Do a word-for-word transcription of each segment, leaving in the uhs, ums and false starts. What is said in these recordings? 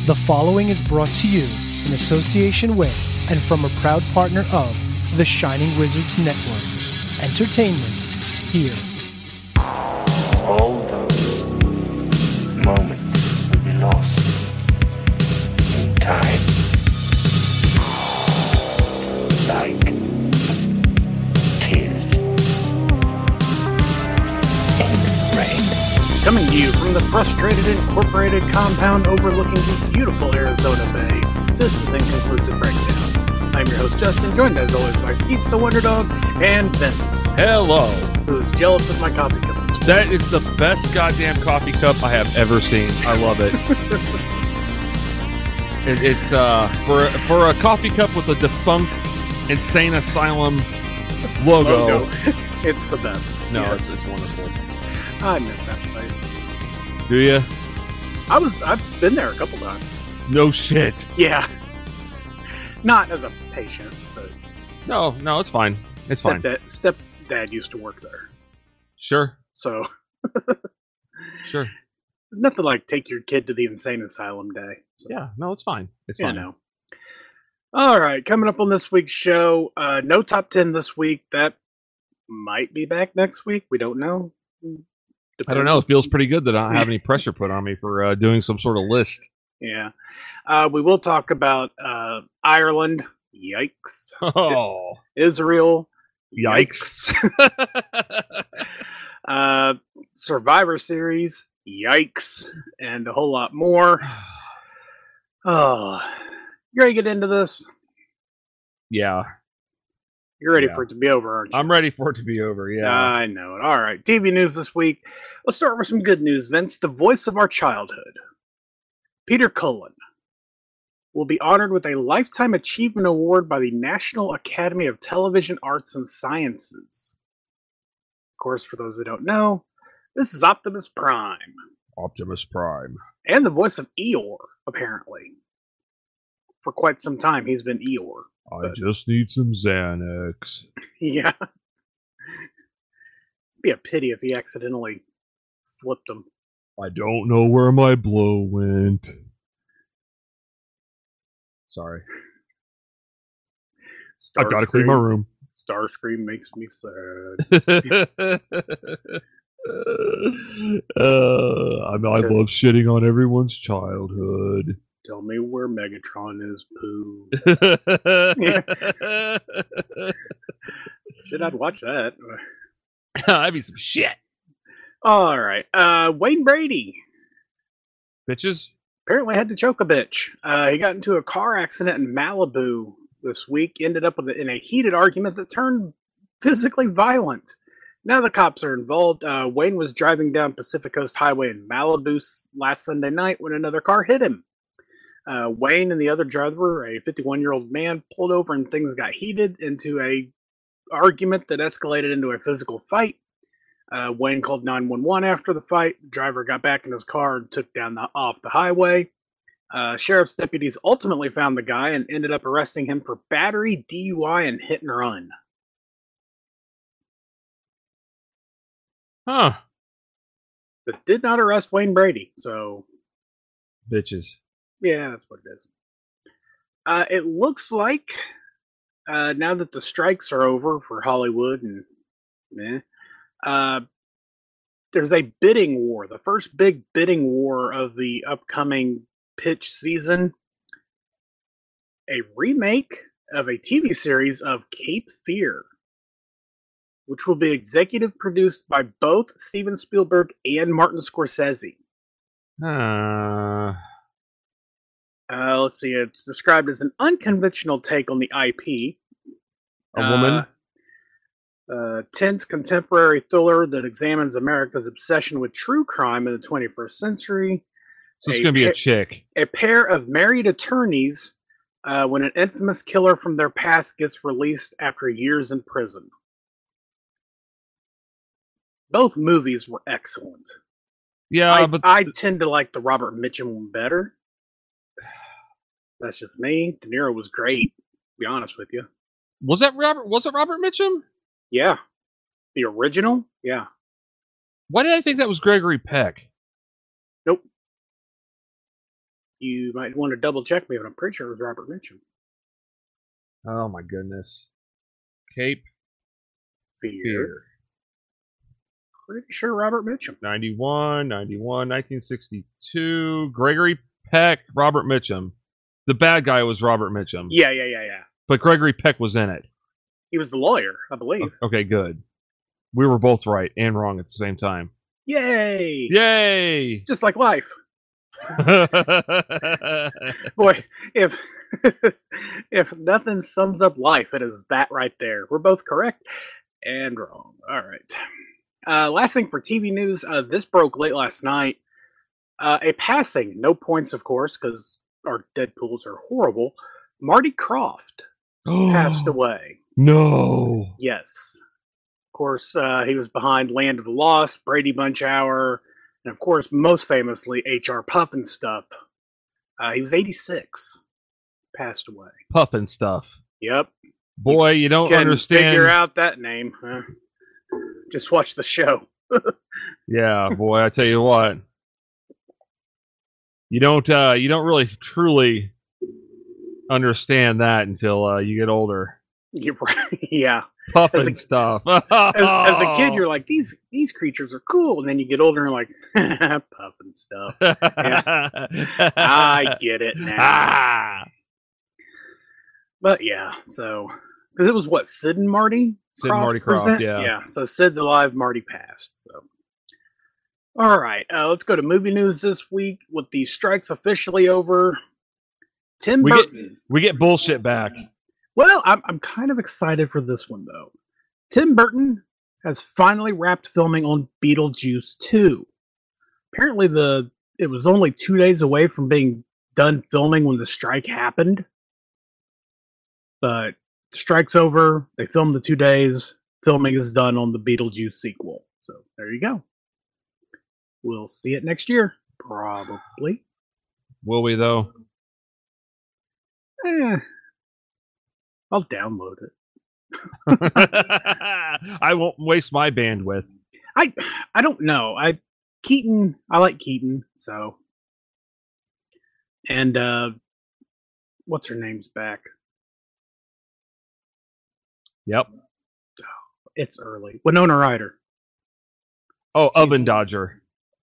The following is brought to you in association with and from a proud partner of the Shining Wizards Network. Entertainment here. All those moments will be lost in time. Like tears in the rain. Coming to you from the Frustrated Incorporated compound overlooking the beautiful Arizona Bay, this is Inconclusive Breakdown. I'm your host, Justin, joined as always by Skeets the Wonder Dog and Vince, Hello. who's jealous of my coffee cups. That is the best goddamn coffee cup I have ever seen. I love it. it it's uh for a, for a coffee cup with a defunct insane asylum logo. Logo. It's the best. No, Yes. it's, it's wonderful. I miss that place. Do you? I was, I've been there a couple times. No shit. Yeah. Not as a patient, but No, no, it's fine. It's fine. stepdad, stepdad used to work there. Sure, So, sure. nothing like take your kid to the insane asylum day. So. Yeah, no, it's fine. It's You fine. know. All right, coming up on this week's show, uh, no top ten this week. That might be back next week. We don't know. I don't know. It feels pretty good that I don't have any pressure put on me for uh, doing some sort of list. Yeah. Uh, we will talk about uh, Ireland. Yikes. Oh, Israel. yikes. uh, Survivor Series. Yikes. And a whole lot more. Oh, you ready to get into this? Yeah, You're ready Yeah. for it to be over, aren't you? I'm ready for it to be over. Yeah. I know it. All right. T V news this week. Let's start with some good news, Vince. The voice of our childhood, Peter Cullen, will be honored with a Lifetime Achievement Award by the National Academy of Television Arts and Sciences. Of course, for those who don't know, this is Optimus Prime. Optimus Prime. And the voice of Eeyore, apparently. For quite some time, he's been Eeyore. I just need some Xanax. Yeah. Be a pity if he accidentally flipped him. I don't know where my blow went. Sorry. I gotta clean my room. Starscream makes me sad. uh, I, I love shitting on everyone's childhood. Tell me where Megatron is, poo. Should I'd watch that. That'd be some shit. All right. Uh, Wayne Brady Bitches? apparently had to choke a bitch. Uh, he got into a car accident in Malibu this week, ended up with a, in a heated argument that turned physically violent. Now the cops are involved. Uh, Wayne was driving down Pacific Coast Highway in Malibu s- last Sunday night when another car hit him. Uh, Wayne and the other driver, a fifty-one-year-old man, pulled over and things got heated into a argument that escalated into a physical fight. Uh, Wayne called nine one one after the fight. The driver got back in his car and took down the, off the highway. Uh, sheriff's deputies ultimately found the guy and ended up arresting him for battery, D U I, and hit and run. Huh. But did not arrest Wayne Brady, so Bitches. yeah, that's what it is. Uh, it looks like uh, now that the strikes are over for Hollywood and meh, uh, there's a bidding war, the first big bidding war of the upcoming pitch season. A remake of a T V series of Cape Fear, which will be executive produced by both Steven Spielberg and Martin Scorsese. Uh, Uh, let's see, it's described as an unconventional take on the I P. a woman? Uh, uh, tense contemporary thriller that examines America's obsession with true crime in the twenty-first century. So it's a going to be a pa- chick. A pair of married attorneys uh, when an infamous killer from their past gets released after years in prison. Both movies were excellent. Yeah, I, but I tend to like the Robert Mitchum one better. That's just me. De Niro was great, to be honest with you. was that Robert? Was it Robert Mitchum? Yeah. The original? Yeah. Why did I think that was Gregory Peck? Nope. You might want to double check me, but I'm pretty sure it was Robert Mitchum. Oh my goodness. Cape Fear. Fear. Pretty sure Robert Mitchum. ninety-one, ninety-one, nineteen sixty-two. Gregory Peck, Robert Mitchum. The bad guy was Robert Mitchum. Yeah, yeah, yeah, yeah. But Gregory Peck was in it. He was the lawyer, I believe. Okay, good. We were both right and wrong at the same time. Yay! Yay! It's just like life. Boy, if if nothing sums up life, it is that right there. We're both correct and wrong. All right. Uh, last thing for T V news. Uh, this broke late last night. Uh, a passing, no points, of course, because our Deadpools are horrible. Marty Krofft passed away. No. Yes. Of course, uh, he was behind Land of the Lost, Brady Bunch Hour, and of course, most famously, H R Puffin Stuff. Uh, he was eighty-six. Passed away. Puffin Stuff. Yep. Boy, you don't Can understand. figure out that name. Huh? Just watch the show. Yeah, boy, I tell you what. You don't uh you don't really truly understand that until uh, you get older. You're right. Yeah. Puffin As a- stuff. As, as a kid, you're like, these these creatures are cool. And then you get older and you're like, puffin stuff. I get it now. Ah. But yeah, so because it was what, Sid and Marty? Sid and Marty Krofft, present? yeah. Yeah. So Sid's alive, Marty passed. So all right, uh, let's go to movie news this week with the strikes officially over. Tim We get- Burton. We get bullshit back. Well, I'm I'm kind of excited for this one though. Tim Burton has finally wrapped filming on Beetlejuice two. Apparently, the it was only two days away from being done filming when the strike happened. But the strike's over. They filmed the two days. Filming is done on the Beetlejuice sequel. So there you go. We'll see it next year, probably. Will we though? Eh, I'll download it. I won't waste my bandwidth. I I don't know. I Keaton. I like Keaton. So, and uh, what's her name's back? Yep. It's early. Winona Ryder. Oh, Oven Dodger.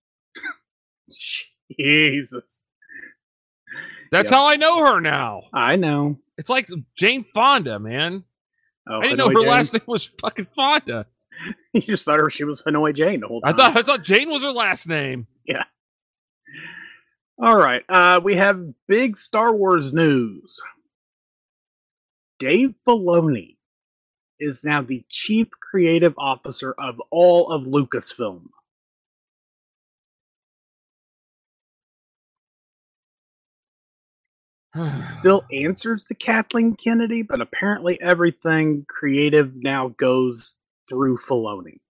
Jesus. That's Yep. how I know her now. I know. It's like Jane Fonda, man. Oh, I didn't know her Hanoi Jane. last name was fucking Fonda. You just thought her she was Hanoi Jane the whole I time. thought I thought Jane was her last name. All right. Uh, we have big Star Wars news. Dave Filoni is now the chief creative officer of all of Lucasfilm. He still answers to Kathleen Kennedy, but apparently everything creative now goes through Filoni.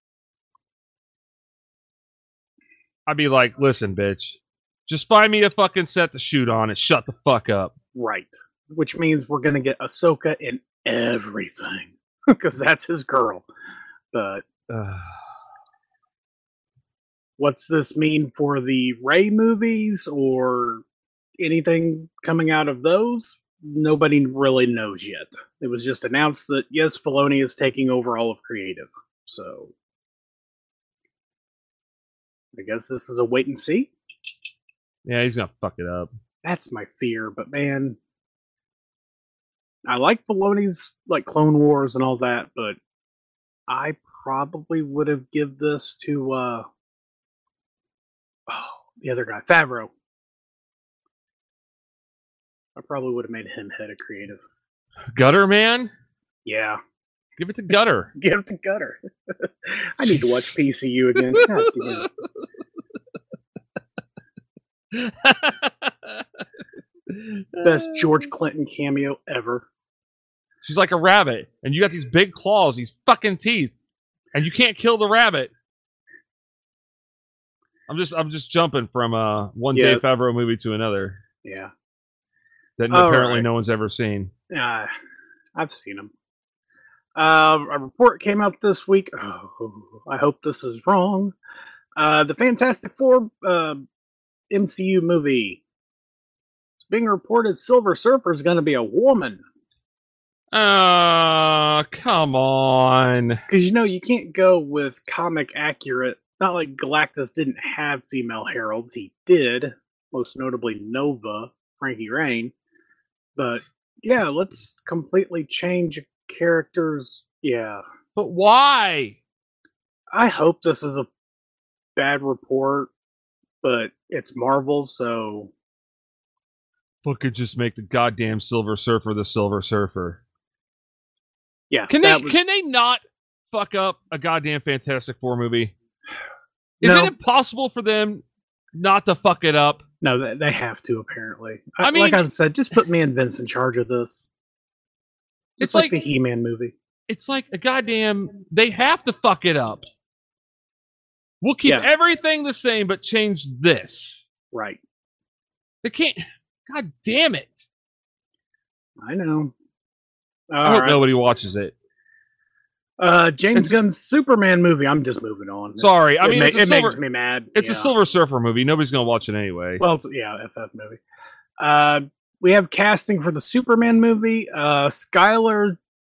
I'd be like, listen, bitch, just find me a fucking set to shoot on and shut the fuck up. Right. Which means we're going to get Ahsoka in everything. Because that's his girl. But what's this mean for the Rey movies or anything coming out of those? Nobody really knows yet. It was just announced that, yes, Filoni is taking over all of creative. So I guess this is a wait and see. Yeah, he's gonna fuck it up. That's my fear, but man, I like Filoni's like Clone Wars and all that, but I probably would have give this to uh oh, the other guy, Favreau. I probably would have made him head of creative. Gutter man, Yeah, give it to Gutter. give it to Gutter. I need to watch P C U again. God damn it. Best George Clinton cameo ever. She's like a rabbit, and you got these big claws, these fucking teeth, and you can't kill the rabbit. I'm just, I'm just jumping from uh, one Yes. Dave Favreau movie to another Yeah, that All apparently right. no one's ever seen. uh, I've seen him. Uh, a report came out this week. Oh, I hope this is wrong. Uh, the Fantastic Four uh, M C U movie being reported Silver Surfer is going to be a woman. Uh, come on. Because, you know, you can't go with comic accurate. Not like Galactus didn't have female heralds. He did. Most notably Nova, Frankie Rain. But, yeah, let's completely change characters. Yeah. But why? I hope this is a bad report, but it's Marvel, so... Fucking just make the goddamn Silver Surfer the Silver Surfer. Yeah. Can they was... can they not fuck up a goddamn Fantastic Four movie? Is No. it impossible for them not to fuck it up? No, they, they have to, apparently. I I, mean- like I've said, just put me and Vince in charge of this. It's, It's like, like- the He-Man movie. It's like a goddamn... They have to fuck it up. We'll keep Yeah. everything the same, but change this. Right. They can't... God damn it. I know. I All hope right. nobody watches it. Uh, James It's- Gunn's Superman movie. I'm just moving on. Sorry, It's- I mean, it, it's ma- a it silver- makes me mad. It's yeah. a Silver Surfer movie. Nobody's going to watch it anyway. Well, it's, yeah, F F movie. Uh, we have casting for the Superman movie. Uh, Skylar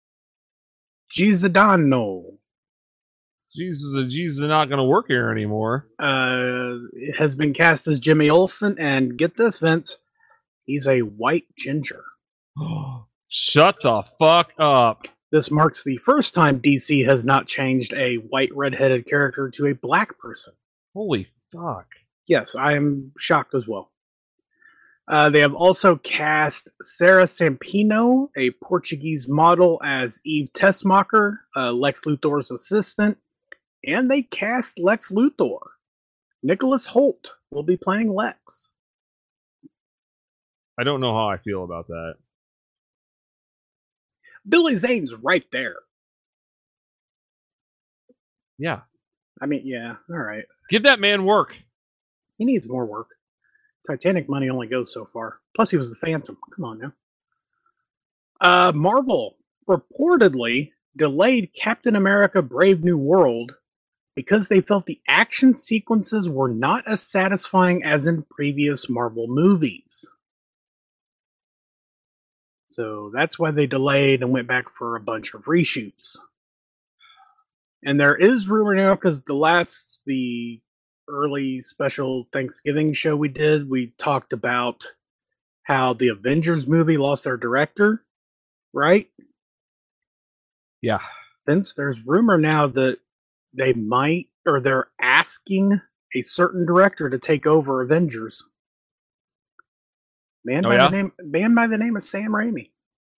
Giordano Jesus, Jesus is not going to work here anymore. uh, has been cast as Jimmy Olsen, and get this, Vince, he's a white ginger. Shut the fuck up. This marks the first time D C has not changed a white redheaded character to a black person. Holy fuck. Yes, I am shocked as well. Uh, they have also cast Sarah Sampino, a Portuguese model, as Eve Tessmacher, uh, Lex Luthor's assistant, and they cast Lex Luthor. Nicholas Holt will be playing Lex. I don't know how I feel about that. Billy Zane's right there. Yeah. I mean, yeah, all right. Give that man work. He needs more work. Titanic money only goes so far. Plus, he was the Phantom. Come on now. Uh, Marvel reportedly delayed Captain America Brave New World because they felt the action sequences were not as satisfying as in previous Marvel movies. So that's why they delayed and went back for a bunch of reshoots. And there is rumor now, because the last, the early special Thanksgiving show we did, we talked about how the Avengers movie lost their director, right? Yeah. Since there's rumor now that they might, or they're asking a certain director to take over Avengers. Man, Oh, by yeah? the name, man by the name of Sam Raimi.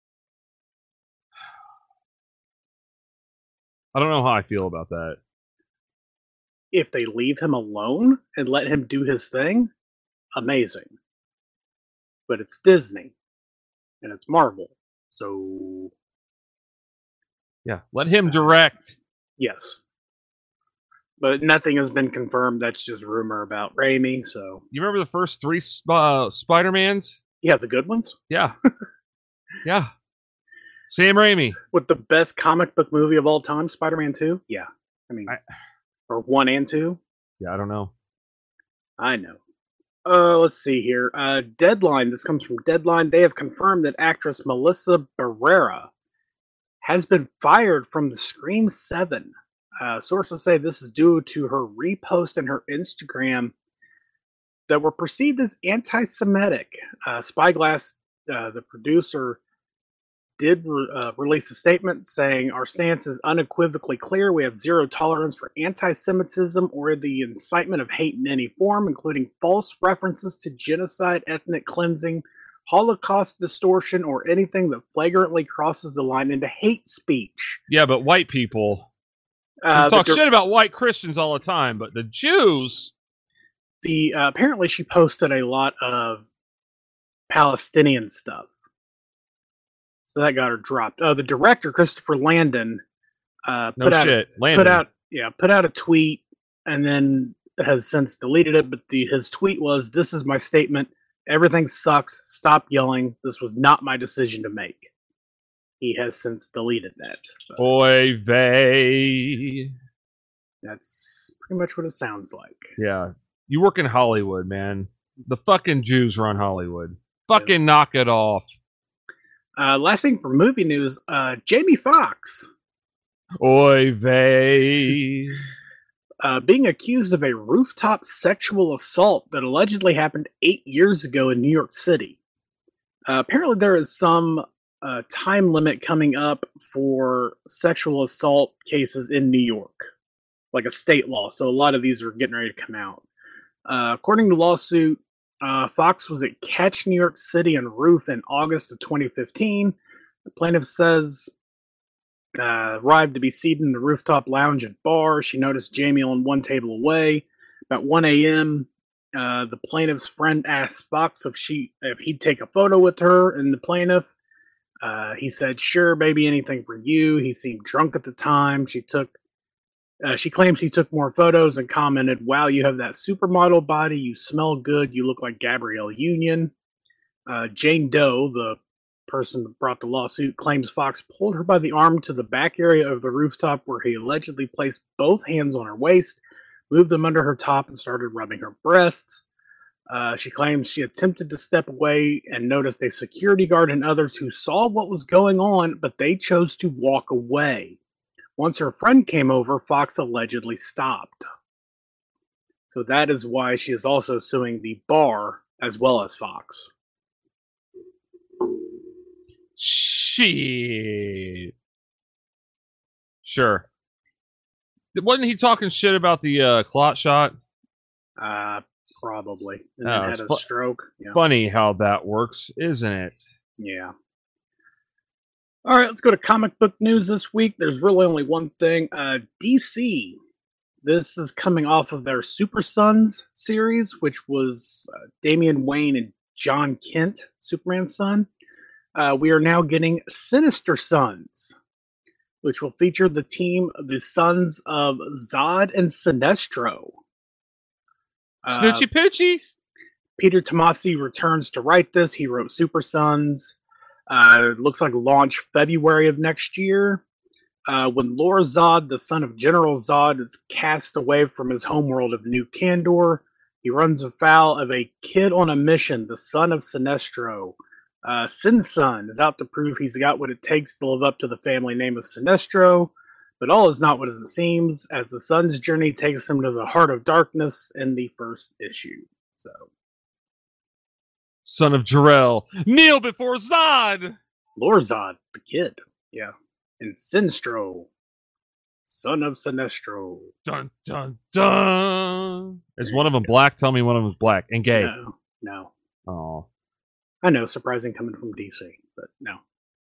I don't know how I feel about that. If they leave him alone and let him do his thing, amazing. But it's Disney, and it's Marvel, so Yeah. Let him direct. yes. But nothing has been confirmed. That's just rumor about Raimi. So You remember the first three uh, Spider-Mans? yeah, the good ones Yeah. Yeah. Sam Raimi. with the best comic book movie of all time, Spider-Man Two. Yeah, I mean, I- or one and two. Yeah, I don't know. I know. Uh, let's see here. Uh, Deadline. This comes from Deadline. They have confirmed that actress Melissa Barrera has been fired from the Scream Seven. Uh, sources say this is due to her repost in her Instagram that were perceived as anti-Semitic. Uh, Spyglass, uh, the producer, did re- uh, release a statement saying our stance is unequivocally clear. We have zero tolerance for anti-Semitism or the incitement of hate in any form, including false references to genocide, ethnic cleansing, Holocaust distortion, or anything that flagrantly crosses the line into hate speech. Yeah, but white people Uh, talk the, shit about white Christians all the time, but the Jews... the uh, apparently she posted a lot of Palestinian stuff, so that got her dropped. Uh, the director Christopher Landon uh, No put out shit. Landon. put out yeah put out a tweet and then has since deleted it. But the his tweet was, "This is my statement. Everything sucks. Stop yelling. This was not my decision to make." He has since deleted that. But Oy vey. that's pretty much what it sounds like. Yeah. You work in Hollywood, man. The fucking Jews run Hollywood. Fucking knock it off. Uh, last thing for movie news, uh, Jamie Foxx Oy vey. uh, being accused of a rooftop sexual assault that allegedly happened eight years ago in New York City. Uh, apparently, there is some uh, time limit coming up for sexual assault cases in New York, like a state law. So a lot of these are getting ready to come out. Uh, according to the lawsuit, uh, Fox was at Catch New York City on Roof in August of twenty fifteen. The plaintiff says uh, arrived to be seated in the rooftop lounge and bar. She noticed Jamie on one table away. About one a.m., uh, the plaintiff's friend asked Fox if she if he'd take a photo with her and the plaintiff. Uh, he said, "Sure, baby, anything for you." He seemed drunk at the time. She took. Uh, she claims he took more photos and commented, "Wow, you have that supermodel body. You smell good. You look like Gabrielle Union." Uh, Jane Doe, the person that brought the lawsuit, claims Fox pulled her by the arm to the back area of the rooftop where he allegedly placed both hands on her waist, moved them under her top, and started rubbing her breasts. Uh, she claims she attempted to step away and noticed a security guard and others who saw what was going on, but they chose to walk away. Once her friend came over, Fox allegedly stopped. So that is why she is also suing the bar as well as Fox. Shit. Sure. Wasn't he talking shit about the uh, clot shot? Uh, probably. And Oh, then it's had a fu- stroke. Yeah. Funny how that works, isn't it? Yeah. All right, let's go to comic book news this week. There's really only one thing. Uh, D C. This is coming off of their Super Sons series, which was uh, Damian Wayne and John Kent, Superman's son. Uh, we are now getting Sinister Sons, which will feature the team of the sons of Zod and Sinestro. Uh, Snoochie Poochies? Peter Tomasi returns to write this. He wrote Super Sons. Uh, it looks like launch February of next year. Uh, when Lord Zod, the son of General Zod, is cast away from his homeworld of New Kandor, he runs afoul of a kid on a mission, the son of Sinestro. Uh, Sin's son is out to prove he's got what it takes to live up to the family name of Sinestro, but all is not what it seems, as the son's journey takes him to the heart of darkness in the first issue. So. Son of Jarrell. Kneel before Zod! Lorzod, the kid. Yeah. And Sinestro, son of Sinestro. Dun, dun, dun. Is one of them black? Tell me one of them is black and gay. No, no. Oh. I know, surprising coming from D C, but no.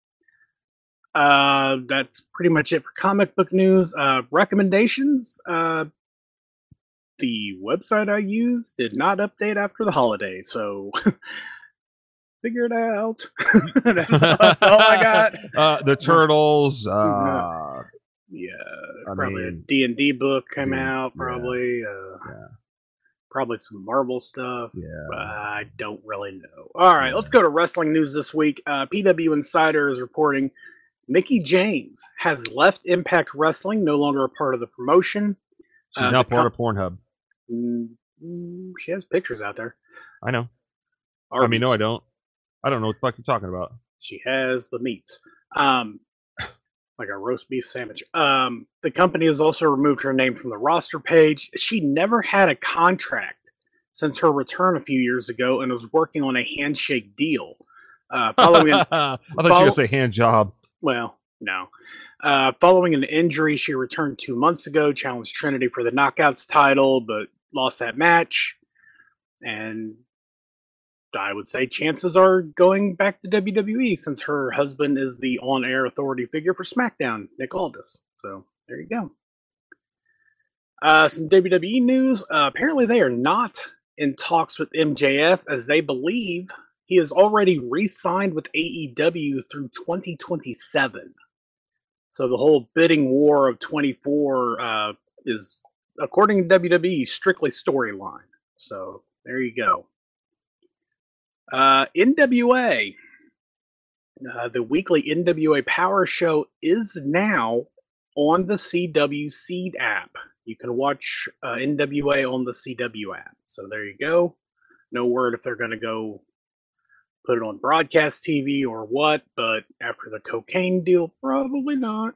Uh, that's pretty much it for comic book news. Uh, recommendations. Uh, the website I used did not update after the holiday, so figure it out. That's all I got. Uh, the Turtles. Uh, yeah, I probably mean, a D and D book came yeah, out. Probably, uh, yeah. probably some Marvel stuff. Yeah. But I don't really know. All right, Yeah. let's go to wrestling news this week. Uh, P W Insider is reporting Mickie James has left Impact Wrestling, no longer a part of the promotion. She's Uh, now the part com- of Pornhub. Mm, mm, she has pictures out there. I know. I mean, no, I don't. I don't know what the fuck you're talking about. She has the meats. Um, like a roast beef sandwich. Um, the company has also removed her name from the roster page. She never had a contract since her return a few years ago and was working on a handshake deal. Uh, following, an, I thought you were follow- going to say hand job. well, no. Uh, following an injury, she returned two months ago, challenged Trinity for the Knockouts title, but lost that match. And I would say chances are going back to W W E since her husband is the on-air authority figure for SmackDown, Nick Aldis. So there you go. Uh, some W W E news. Uh, apparently they are not in talks with M J F as they believe he has already re-signed with A E W through twenty twenty-seven. So the whole bidding war of twenty-four uh, is, according to W W E, strictly storyline. So there you go. Uh, N W A, uh, the weekly N W A Power Show is now on the C W Seed app. You can watch uh, N W A on the C W app. So there you go. No word if they're going to go put it on broadcast T V or what, but after the cocaine deal, probably not.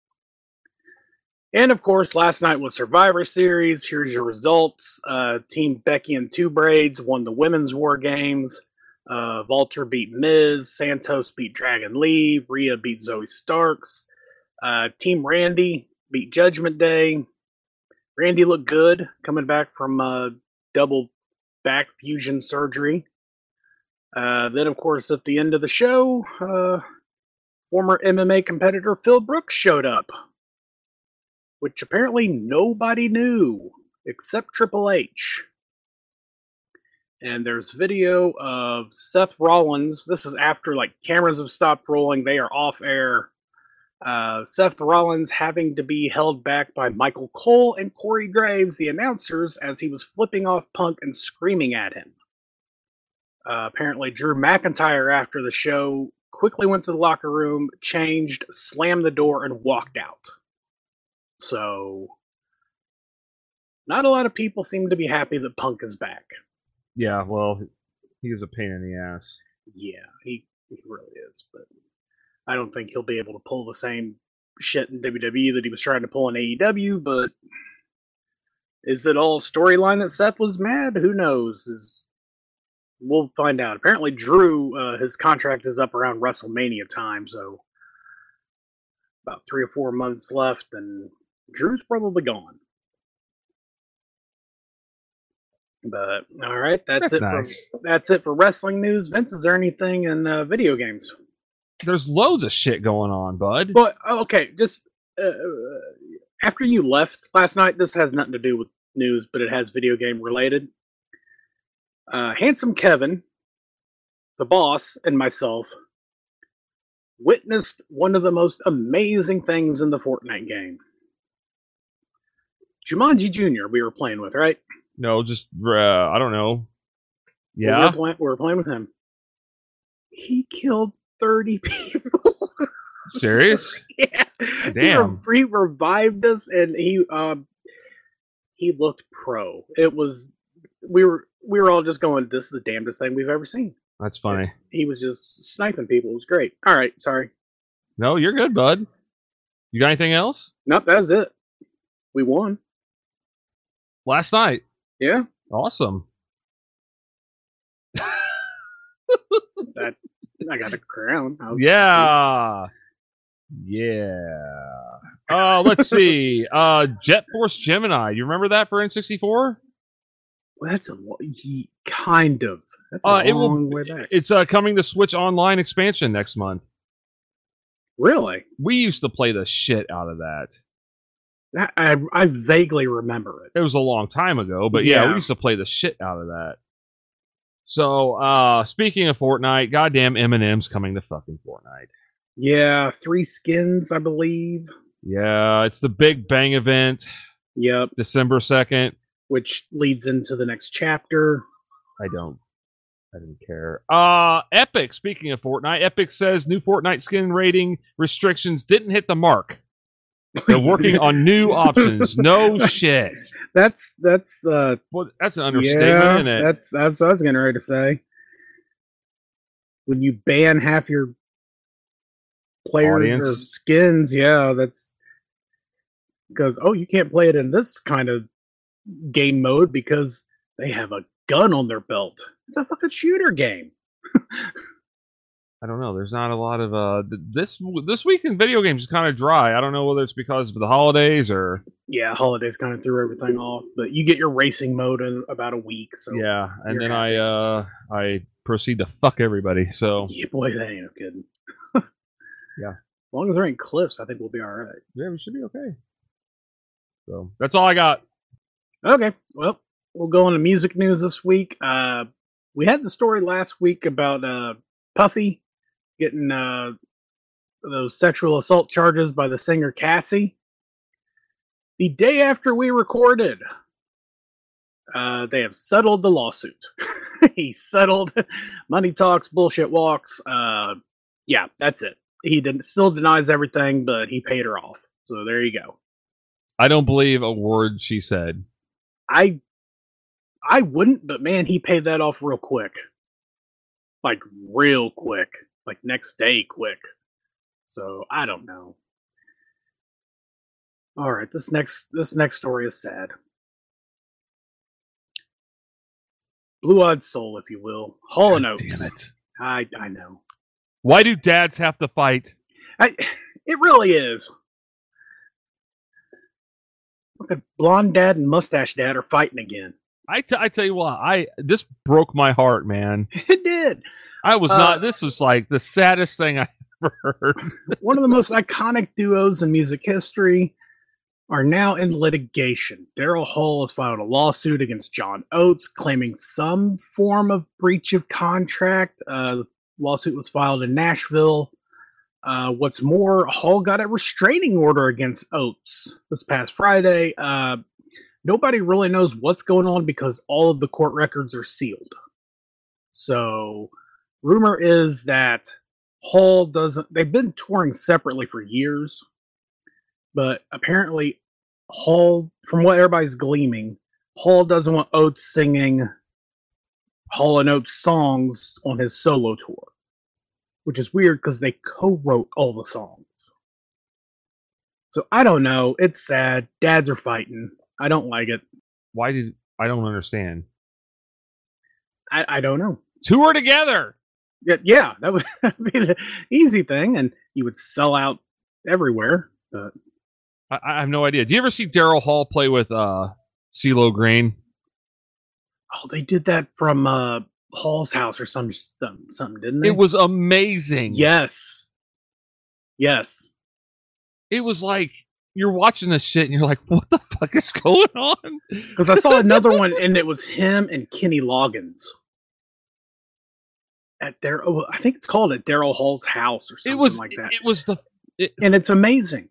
And of course, last night was Survivor Series. Here's your results. Uh, Team Becky and Two Braids won the Women's War Games. Uh, Walter beat Miz. Santos beat Dragon Lee. Rhea beat Zoe Starks. Uh, Team Randy beat Judgment Day. Randy looked good coming back from uh, double back fusion surgery. Uh, then, of course, at the end of the show, uh, former M M A competitor Phil Brooks showed up, which apparently nobody knew except Triple H. And there's video of Seth Rollins. This is after like cameras have stopped rolling. They are off air. Uh, Seth Rollins having to be held back by Michael Cole and Corey Graves, the announcers, as he was flipping off Punk and screaming at him. Uh, apparently, Drew McIntyre, after the show, quickly went to the locker room, changed, slammed the door, and walked out. So, not a lot of people seem to be happy that Punk is back. Yeah, well, he was a pain in the ass. Yeah, he, he really is. But I don't think he'll be able to pull the same shit in W W E that he was trying to pull in A E W. But is it all storyline that Seth was mad? Who knows? Is We'll find out. Apparently, Drew, uh, his contract is up around WrestleMania time, so about three or four months left, and Drew's probably gone. But all right, that's, That's it. nice. For, that's it for wrestling news. Vince, is there anything in uh, video games? There's loads of shit going on, bud. But okay, just uh, after you left last night, this has nothing to do with news, but it has video game related. Uh, Handsome Kevin, the boss, and myself witnessed one of the most amazing things in the Fortnite game. Jumanji Junior we were playing with, right? No, just, uh, I don't know. Yeah? Well, we, were play- we were playing with him. He killed thirty people. Serious? Yeah. Damn. He, re- he revived us, and he um, he looked pro. It was, we were... We were all just going, this is the damnedest thing we've ever seen. That's funny. He was just sniping people. It was great. All right, sorry. No, you're good, bud. You got anything else? Nope, that was it. We won. Last night. Yeah. Awesome. That I got a crown. I was- Yeah. Yeah. Uh, let's see. Uh, Jet Force Gemini. You remember that for N sixty-four? Well, that's a lo- he, kind of. That's a Uh, it will. long way back. It's uh, coming to Switch Online expansion next month. Really? We used to play the shit out of that. That, I I vaguely remember it. It was a long time ago, but yeah, Yeah. we used to play the shit out of that. So, uh, speaking of Fortnite, goddamn Eminem's coming to fucking Fortnite. Yeah, three skins, I believe. Yeah, it's the Big Bang event, Yep, December second. which leads into the next chapter. I don't. I didn't care. Uh, Epic, speaking of Fortnite, Epic says new Fortnite skin rating restrictions didn't hit the mark. They're working on new options. No shit. That's that's uh Well, that's an understatement, yeah, isn't it? that's that's what I was getting ready to say. When you ban half your players Audience. or skins, yeah, that's because oh, you can't play it in this kind of game mode because they have a gun on their belt. It's a fucking shooter game. I don't know. There's not a lot of uh th- this this week in video games is kind of dry. I don't know whether it's because of the holidays or Yeah, holidays kind of threw everything off, but you get your racing mode in about a week. So yeah. And you're then I uh I proceed to fuck everybody. So yeah, boy, that ain't no kidding. Yeah. As long as there ain't cliffs, I think we'll be all right. yeah, we should be okay. So that's all I got. Okay, well, we'll go on to music news this week. Uh, we had the story last week about uh, Puffy getting uh, those sexual assault charges by the singer Cassie. The day after we recorded, uh, they have settled the lawsuit. He settled. Money talks, bullshit walks. Uh, yeah, that's it. He did, still denies everything, but he paid her off. So there you go. I don't believe a word she said. I I wouldn't, but man, he paid that off real quick. like real quick, like next day quick. So I don't know. All right, this next this next story is sad. Blue-eyed soul, if you will, Hall and Oates. Damn it! I I know. Why do dads have to fight? I, it really is. Look at blonde dad and mustache dad are fighting again. I, t- I tell you what, I this broke my heart, man. It did. I was Uh, not. This was like the saddest thing I ever heard. One of the most iconic duos in music history are now in litigation. Daryl Hall has filed a lawsuit against John Oates, claiming some form of breach of contract. Uh, the lawsuit was filed in Nashville. Uh, what's more, Hall got a restraining order against Oates this past Friday. Uh, nobody really knows what's going on because all of the court records are sealed. So, rumor is that Hall doesn't. They've been touring separately for years, but apparently, Hall, from what everybody's gleaming, Hall doesn't want Oates singing Hall and Oates songs on his solo tour, which is weird because they co-wrote all the songs. So I don't know. It's sad. Dads are fighting. I don't like it. Why did I don't understand? I, I don't know. Tour together. Yeah, yeah, that would be the easy thing, and you would sell out everywhere. But I, I have no idea. Do you ever see Daryl Hall play with uh, CeeLo Green? oh, they did that from uh, Hall's house or some something, something, didn't they? It was amazing. Yes. Yes. It was like you're watching this shit and you're like, what the fuck is going on? Because I saw another one, and it was him and Kenny Loggins at their. Oh, I think it's called at Daryl Hall's house or something It was like that. It was the. It, and it's amazing.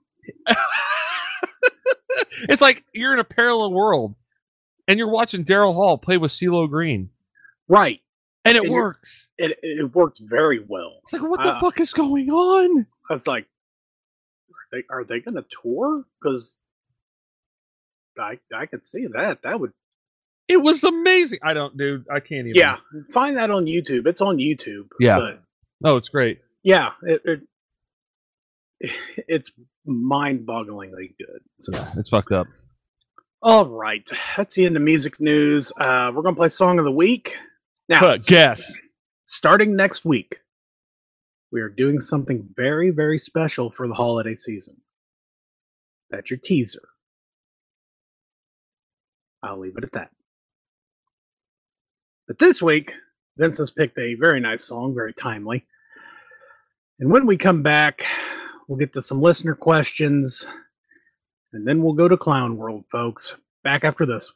it's like you're in a parallel world, and you're watching Daryl Hall play with CeeLo Green, Right. and it And you're- works. It it worked very well. It's like, what the Uh, fuck is going on? I was like, are they, are they going to tour? Because I I could see that. That would. It was amazing. I don't, dude. I can't even. Yeah. Find that on YouTube. It's on YouTube. Yeah. But Oh, it's great. yeah. It, it it's mind-bogglingly good. So. Yeah, it's fucked up. All right, that's the end of music news. Uh, we're gonna play song of the week now. Uh, guess. Starting next week, we are doing something very, very special for the holiday season. That's your teaser. I'll leave it at that. But this week, Vince has picked a very nice song, very timely. And when we come back, we'll get to some listener questions. And then we'll go to Clown World, folks. Back after this.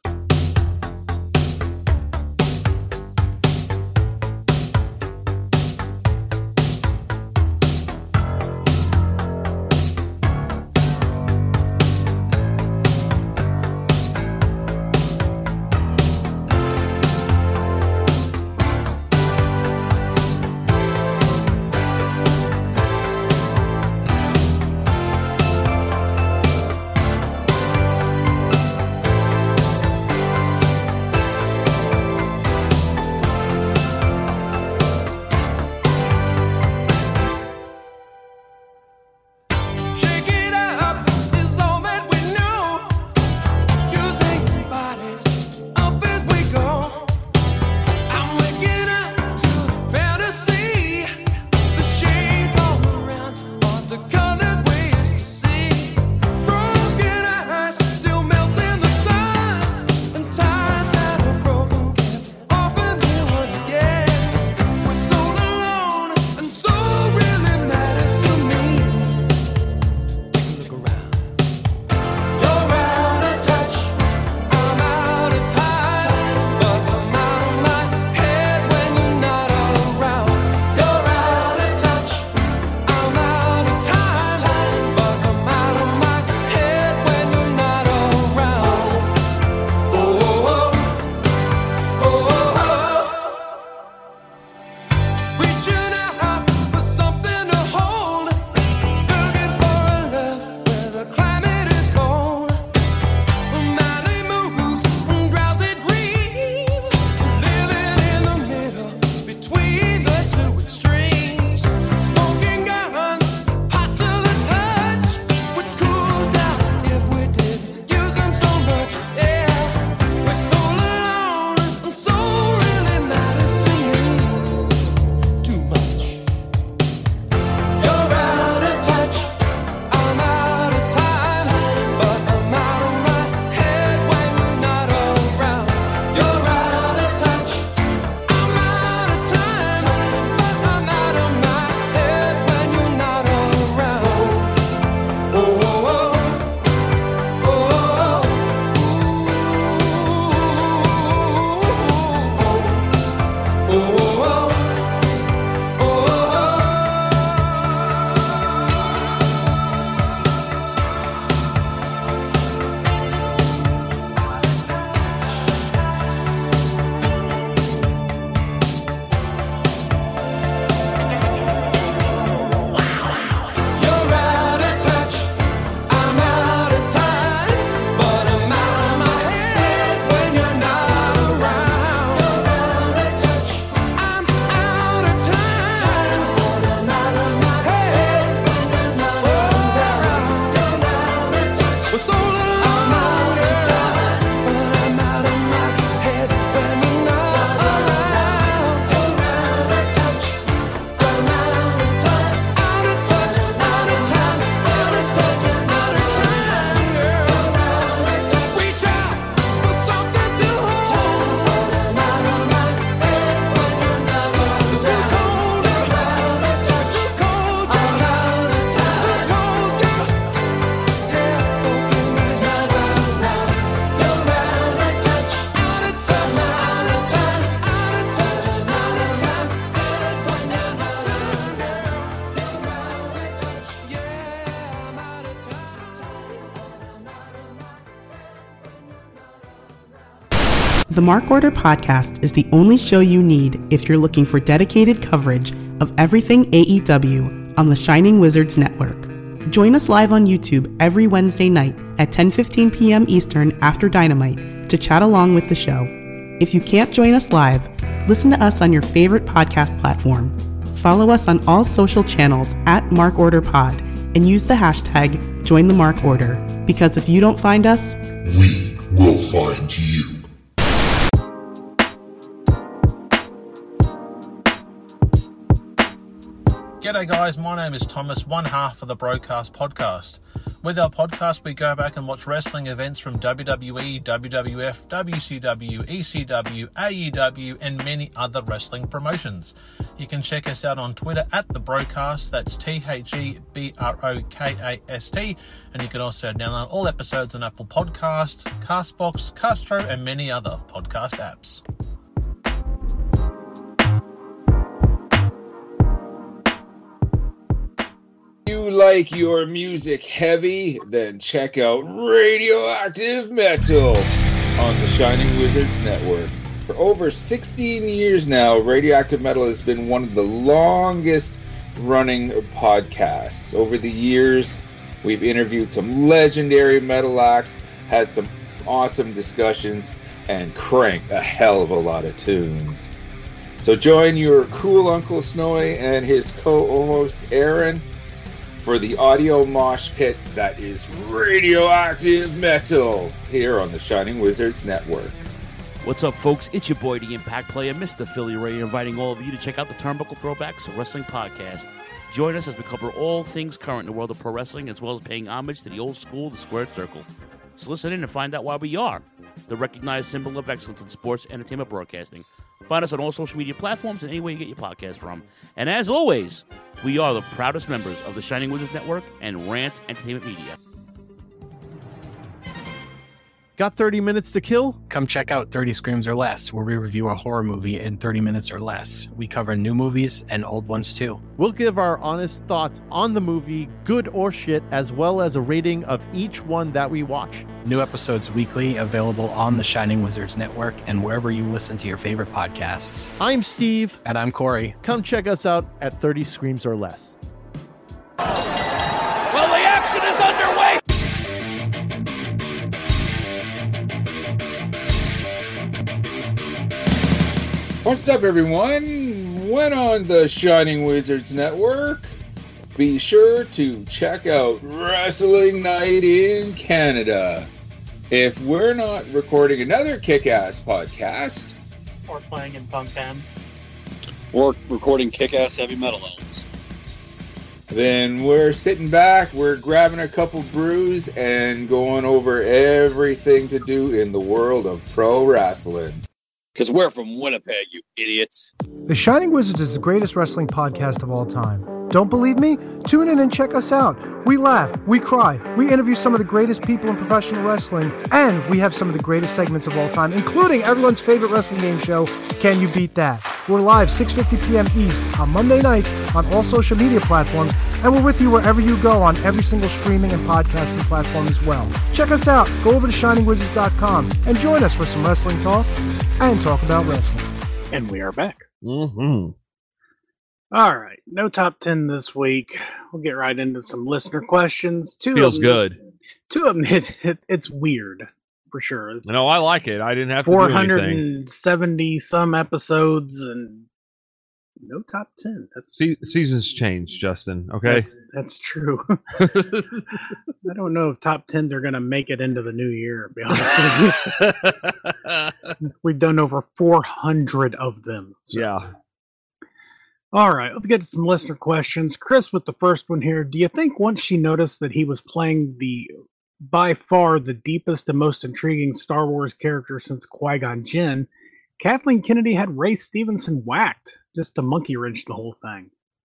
The Mark Order Podcast is the only show you need if you're looking for dedicated coverage of everything A E W on the Shining Wizards Network. Join us live on YouTube every Wednesday night at ten fifteen p.m. Eastern after Dynamite to chat along with the show. If you can't join us live, listen to us on your favorite podcast platform. Follow us on all social channels at Mark Order Pod and use the hashtag JoinTheMarkOrder, because if you don't find us, we will find you. G'day guys, my name is Thomas, one half of the Broadcast Podcast. With our podcast, we go back and watch wrestling events from W W E, W W F, W C W, E C W, A E W, and many other wrestling promotions. You can check us out on Twitter at The Broadcast, that's T H E B R O K A S T, and you can also download all episodes on Apple Podcast, Castbox, Castro, and many other podcast apps. You like your music heavy? Then check out Radioactive Metal on the Shining Wizards Network. For over sixteen years now, Radioactive Metal has been one of the longest running podcasts. Over the years, we've interviewed some legendary metal acts, had some awesome discussions, and cranked a hell of a lot of tunes. So join your cool Uncle Snowy and his co-host Aaron for the audio mosh pit that is Radioactive Metal here on the Shining Wizards Network. What's up, folks? It's your boy, the Impact Player, Mister Philly Ray, inviting all of you to check out the Turnbuckle Throwbacks Wrestling Podcast. Join us as we cover all things current in the world of pro wrestling, as well as paying homage to the old school, the Squared Circle. So listen in and find out why we are the recognized symbol of excellence in sports entertainment broadcasting. Find us on all social media platforms and anywhere you get your podcast from. And as always, we are the proudest members of the Shining Wizards Network and Rant Entertainment Media. Got thirty minutes to kill? Come check out thirty Screams or Less, where we review a horror movie in thirty minutes or less. We cover new movies and old ones too. We'll give our honest thoughts on the movie, good or shit, as well as a rating of each one that we watch. New episodes weekly, available on the Shining Wizards Network and wherever you listen to your favorite podcasts. I'm Steve. And I'm Corey. Come check us out at thirty Screams or Less. Well, the action is underway! What's up, everyone? When on the Shining Wizards Network, be sure to check out Wrestling Night in Canada. If we're not recording another kick-ass podcast, or playing in punk bands, or recording kick-ass heavy metal albums, then we're sitting back, we're grabbing a couple brews, and going over everything to do in the world of pro wrestling. Because we're from Winnipeg, you idiots. The Shining Wizards is the greatest wrestling podcast of all time. Don't believe me? Tune in and check us out. We laugh, we cry, we interview some of the greatest people in professional wrestling, and we have some of the greatest segments of all time, including everyone's favorite wrestling game show, Can You Beat That? We're live six fifty p.m. East on Monday night on all social media platforms, and we're with you wherever you go on every single streaming and podcasting platform as well. Check us out. Go over to shining wizards dot com and join us for some wrestling talk and talk about wrestling. And we are back. Mm-hmm. All right. No top ten this week. We'll get right into some listener questions. Two Feels of them, good. Two of them, it, it, it's weird, for sure. It's No, I like it. I didn't have to four do hundred anything. seventy some episodes and no top ten. That's Se- seasons change, Justin. Okay. That's, that's true. I don't know if top tens are going to make it into the new year, to be honest with you. We've done over four hundred of them. So. Yeah. All right, let's get to some listener questions. Chris with the first one here. Do you think once she noticed that he was playing the, by far, the deepest and most intriguing Star Wars character since Qui-Gon Jinn, Kathleen Kennedy had Ray Stevenson whacked just to monkey wrench the whole thing?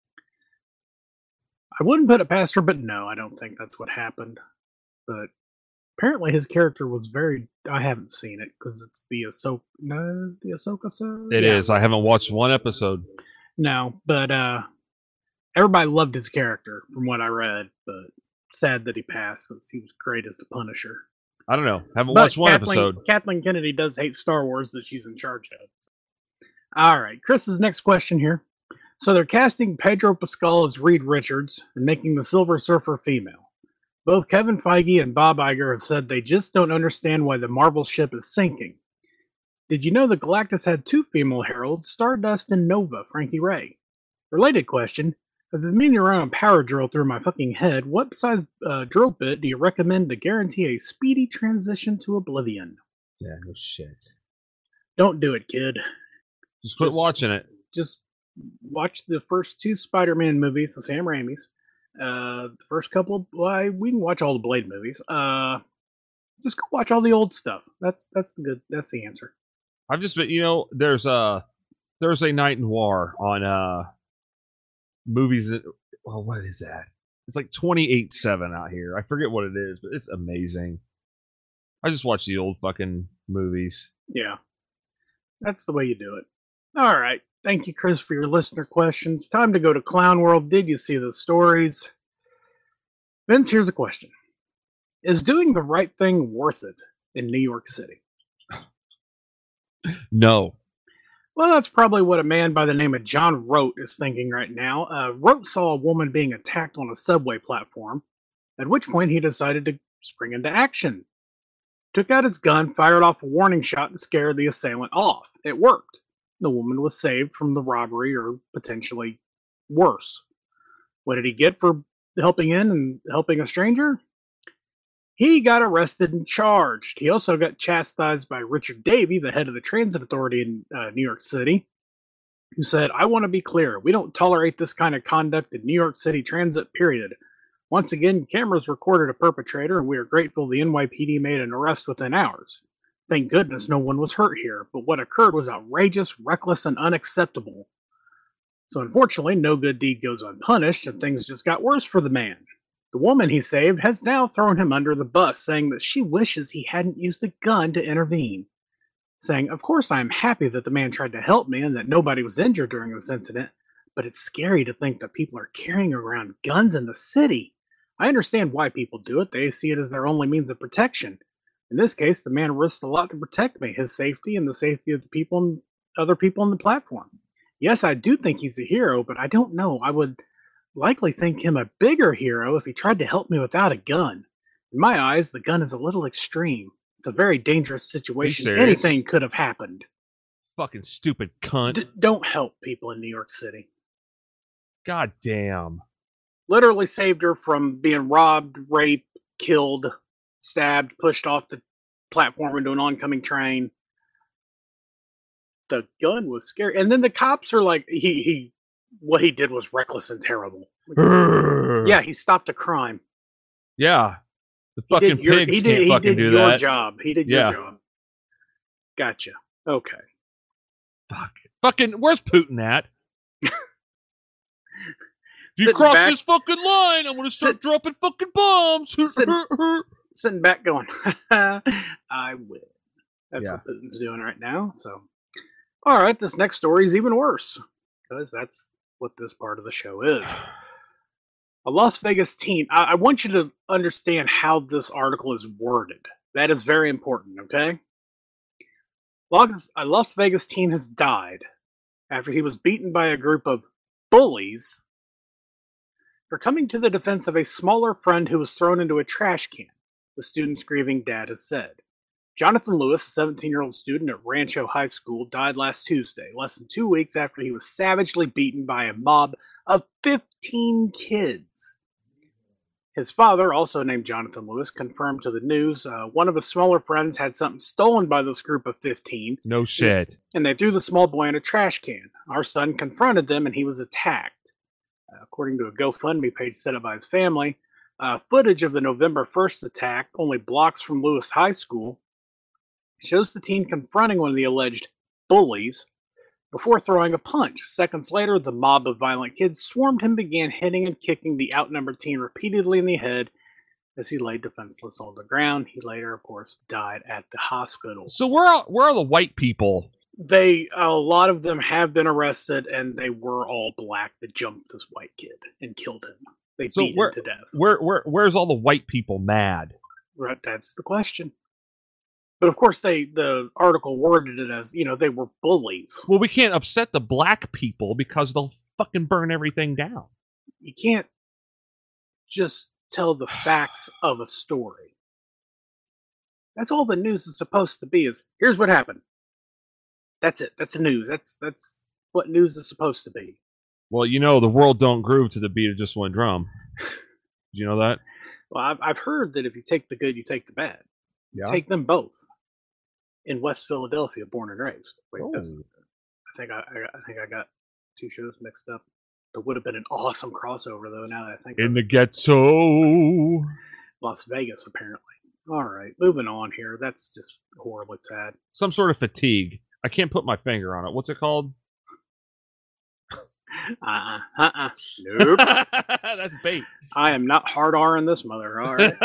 I wouldn't put it past her, but no, I don't think that's what happened. But apparently his character was very... I haven't seen it, because it's the Ahsoka... No, the Ahsoka show? It yeah. is. I haven't watched one episode. No, but uh, everybody loved his character from what I read, but sad that he passed because he was great as the Punisher. I don't know. Haven't But watched one Kathleen, episode. Kathleen Kennedy does hate Star Wars that she's in charge of. All right, Chris's next question here. So they're casting Pedro Pascal as Reed Richards and making the Silver Surfer female. Both Kevin Feige and Bob Iger have said they just don't understand why the Marvel ship is sinking. Did you know that Galactus had two female heralds, Stardust and Nova, Frankie Ray? Related question. I've been meaning to run a power drill through my fucking head. What size uh, drill bit do you recommend to guarantee a speedy transition to oblivion? Yeah, no shit. Don't do it, kid. Just quit Just- watching it. Just watch the first two Spider-Man movies, the Sam Raimi's. Uh, the first couple, well, I- we can watch all the Blade movies. Uh, just go watch all the old stuff. That's that's the good. That's the answer. I've just been, you know, there's a Thursday Night Noir on uh movies. That, well, what is that? It's like twenty-eight seven out here. I forget what it is, but it's amazing. I just watch the old fucking movies. Yeah, that's the way you do it. All right. Thank you, Chris, for your listener questions. Time to go to Clown World. Did you see the stories? Vince, here's a question. Is doing the right thing worth it in New York City? No. Well, that's probably what a man by the name of John Rote is thinking right now. Uh, Rote saw a woman being attacked on a subway platform, at which point he decided to spring into action. Took out his gun, fired off a warning shot, and scared the assailant off. It worked. The woman was saved from the robbery, or potentially worse. What did he get for helping in and helping a stranger? He got arrested and charged. He also got chastised by Richard Davey, the head of the transit authority in uh, New York City, who said, I want to be clear. We don't tolerate this kind of conduct in New York City Transit, period. Once again, cameras recorded a perpetrator, and we are grateful the N Y P D made an arrest within hours. Thank goodness no one was hurt here, but what occurred was outrageous, reckless, and unacceptable. So unfortunately, no good deed goes unpunished, and things just got worse for the man. The woman he saved has now thrown him under the bus, saying that she wishes he hadn't used a gun to intervene. Saying, of course I am happy that the man tried to help me and that nobody was injured during this incident, but it's scary to think that people are carrying around guns in the city. I understand why people do it. They see it as their only means of protection. In this case, the man risked a lot to protect me, his safety and the safety of the people and other people on the platform. Yes, I do think he's a hero, but I don't know. I would likely think him a bigger hero if he tried to help me without a gun. In my eyes, the gun is a little extreme. It's a very dangerous situation. serious? Anything could have happened. Fucking stupid cunt. D- don't help people in New York City. God damn. Literally saved her from being robbed, raped, killed, stabbed, pushed off the platform into an oncoming train. The gun was scary. And then the cops are like, he, he what he did was reckless and terrible. Yeah, he stopped a crime. Yeah. The He fucking did your, pigs he did, can't he fucking did do your that. job. He did Yeah. your job. Gotcha. Okay. Fuck. Fucking, where's Putin at? If you Sitting cross back- this fucking line, I'm gonna start dropping fucking bombs. Sitting, sitting back going, I will. That's Yeah. what Putin's doing right now. So, all right, this next story is even worse because that's what this part of the show is. A Las Vegas teen. I, I want you to understand how this article is worded. That is very important, okay? Las, a Las Vegas teen has died after he was beaten by a group of bullies for coming to the defense of a smaller friend who was thrown into a trash can, the student's grieving dad has said. Jonathan Lewis, a seventeen-year-old student at Rancho High School, died last Tuesday, less than two weeks after he was savagely beaten by a mob of fifteen kids. His father, also named Jonathan Lewis, confirmed to the news uh, one of his smaller friends had something stolen by this group of fifteen. No shit. And they threw the small boy in a trash can. Our son confronted them and he was attacked. Uh, according to a GoFundMe page set up by his family, uh, footage of the November first attack, only blocks from Lewis High School, shows the teen confronting one of the alleged bullies before throwing a punch. Seconds later, the mob of violent kids swarmed him and began hitting and kicking the outnumbered teen repeatedly in the head as he lay defenseless on the ground. He later, of course, died at the hospital. So where are, where are the white people? They, a lot of them have been arrested, and they were all black that jumped this white kid and killed him. They So beat where, him to death. where where where's all the white people mad? Right, that's the question. But of course, they the article worded it as, you know, they were bullies. Well, we can't upset the black people because they'll fucking burn everything down. You can't just tell the facts of a story. That's all the news is supposed to be, is here's what happened. That's it. That's the news. That's that's what news is supposed to be. Well, you know, the world don't groove to the beat of just one drum. Did you know that? Well, I've, I've heard that if you take the good, you take the bad. Yeah. Take them both. In West Philadelphia, born and raised. Wait, Oh. that's, I think I, I, got- I think I got two shows mixed up. There would have been an awesome crossover, though. Now that I think In of the it. ghetto. Las Vegas, apparently. All right, moving on here. That's just horribly sad. Some sort of fatigue. I can't put my finger on it. What's it called? Uh-uh, uh-uh. Nope. That's bait. I am not hard R in this mother. All right.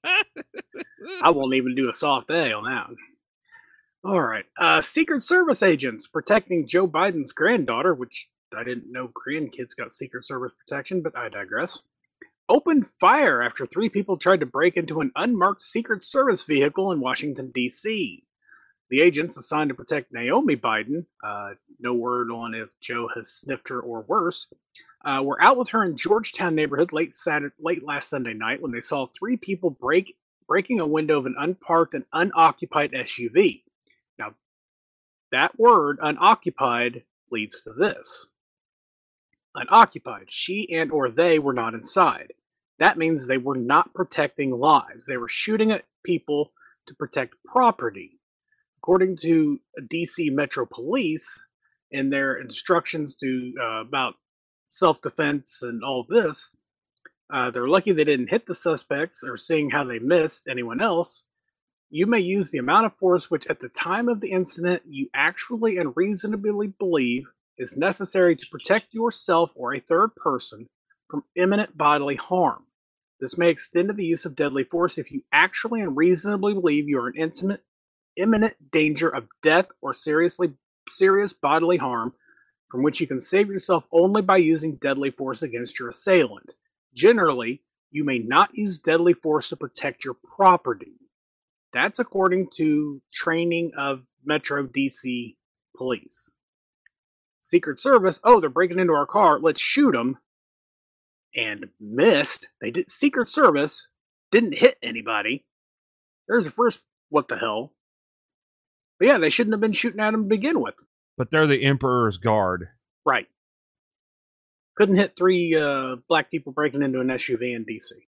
I won't even do a soft A on that one. All right. Uh, Secret Service agents protecting Joe Biden's granddaughter, which I didn't know grandkids got Secret Service protection, but I digress. Opened fire after three people tried to break into an unmarked Secret Service vehicle in Washington, D C The agents assigned to protect Naomi Biden, uh, no word on if Joe has sniffed her or worse, uh, were out with her in Georgetown neighborhood late Saturday, late last Sunday night when they saw three people break breaking a window of an unparked and unoccupied S U V. Now, that word, unoccupied, leads to this. Unoccupied. She and or they were not inside. That means they were not protecting lives. They were shooting at people to protect property. According to D C Metro Police, in their instructions to uh, about self-defense and all this, uh, they're lucky they didn't hit the suspects or seeing how they missed anyone else. You may use the amount of force which at the time of the incident you actually and reasonably believe is necessary to protect yourself or a third person from imminent bodily harm. This may extend to the use of deadly force if you actually and reasonably believe you are in intimate, imminent danger of death or seriously serious bodily harm from which you can save yourself only by using deadly force against your assailant. Generally, you may not use deadly force to protect your property. That's according to training of Metro D C Police. Secret Service, oh, they're breaking into our car, let's shoot them. And missed. They did. Secret Service didn't hit anybody. There's the first what the hell. But yeah, they shouldn't have been shooting at them to begin with. But they're the Emperor's Guard. Right. Couldn't hit three uh, black people breaking into an S U V in D C.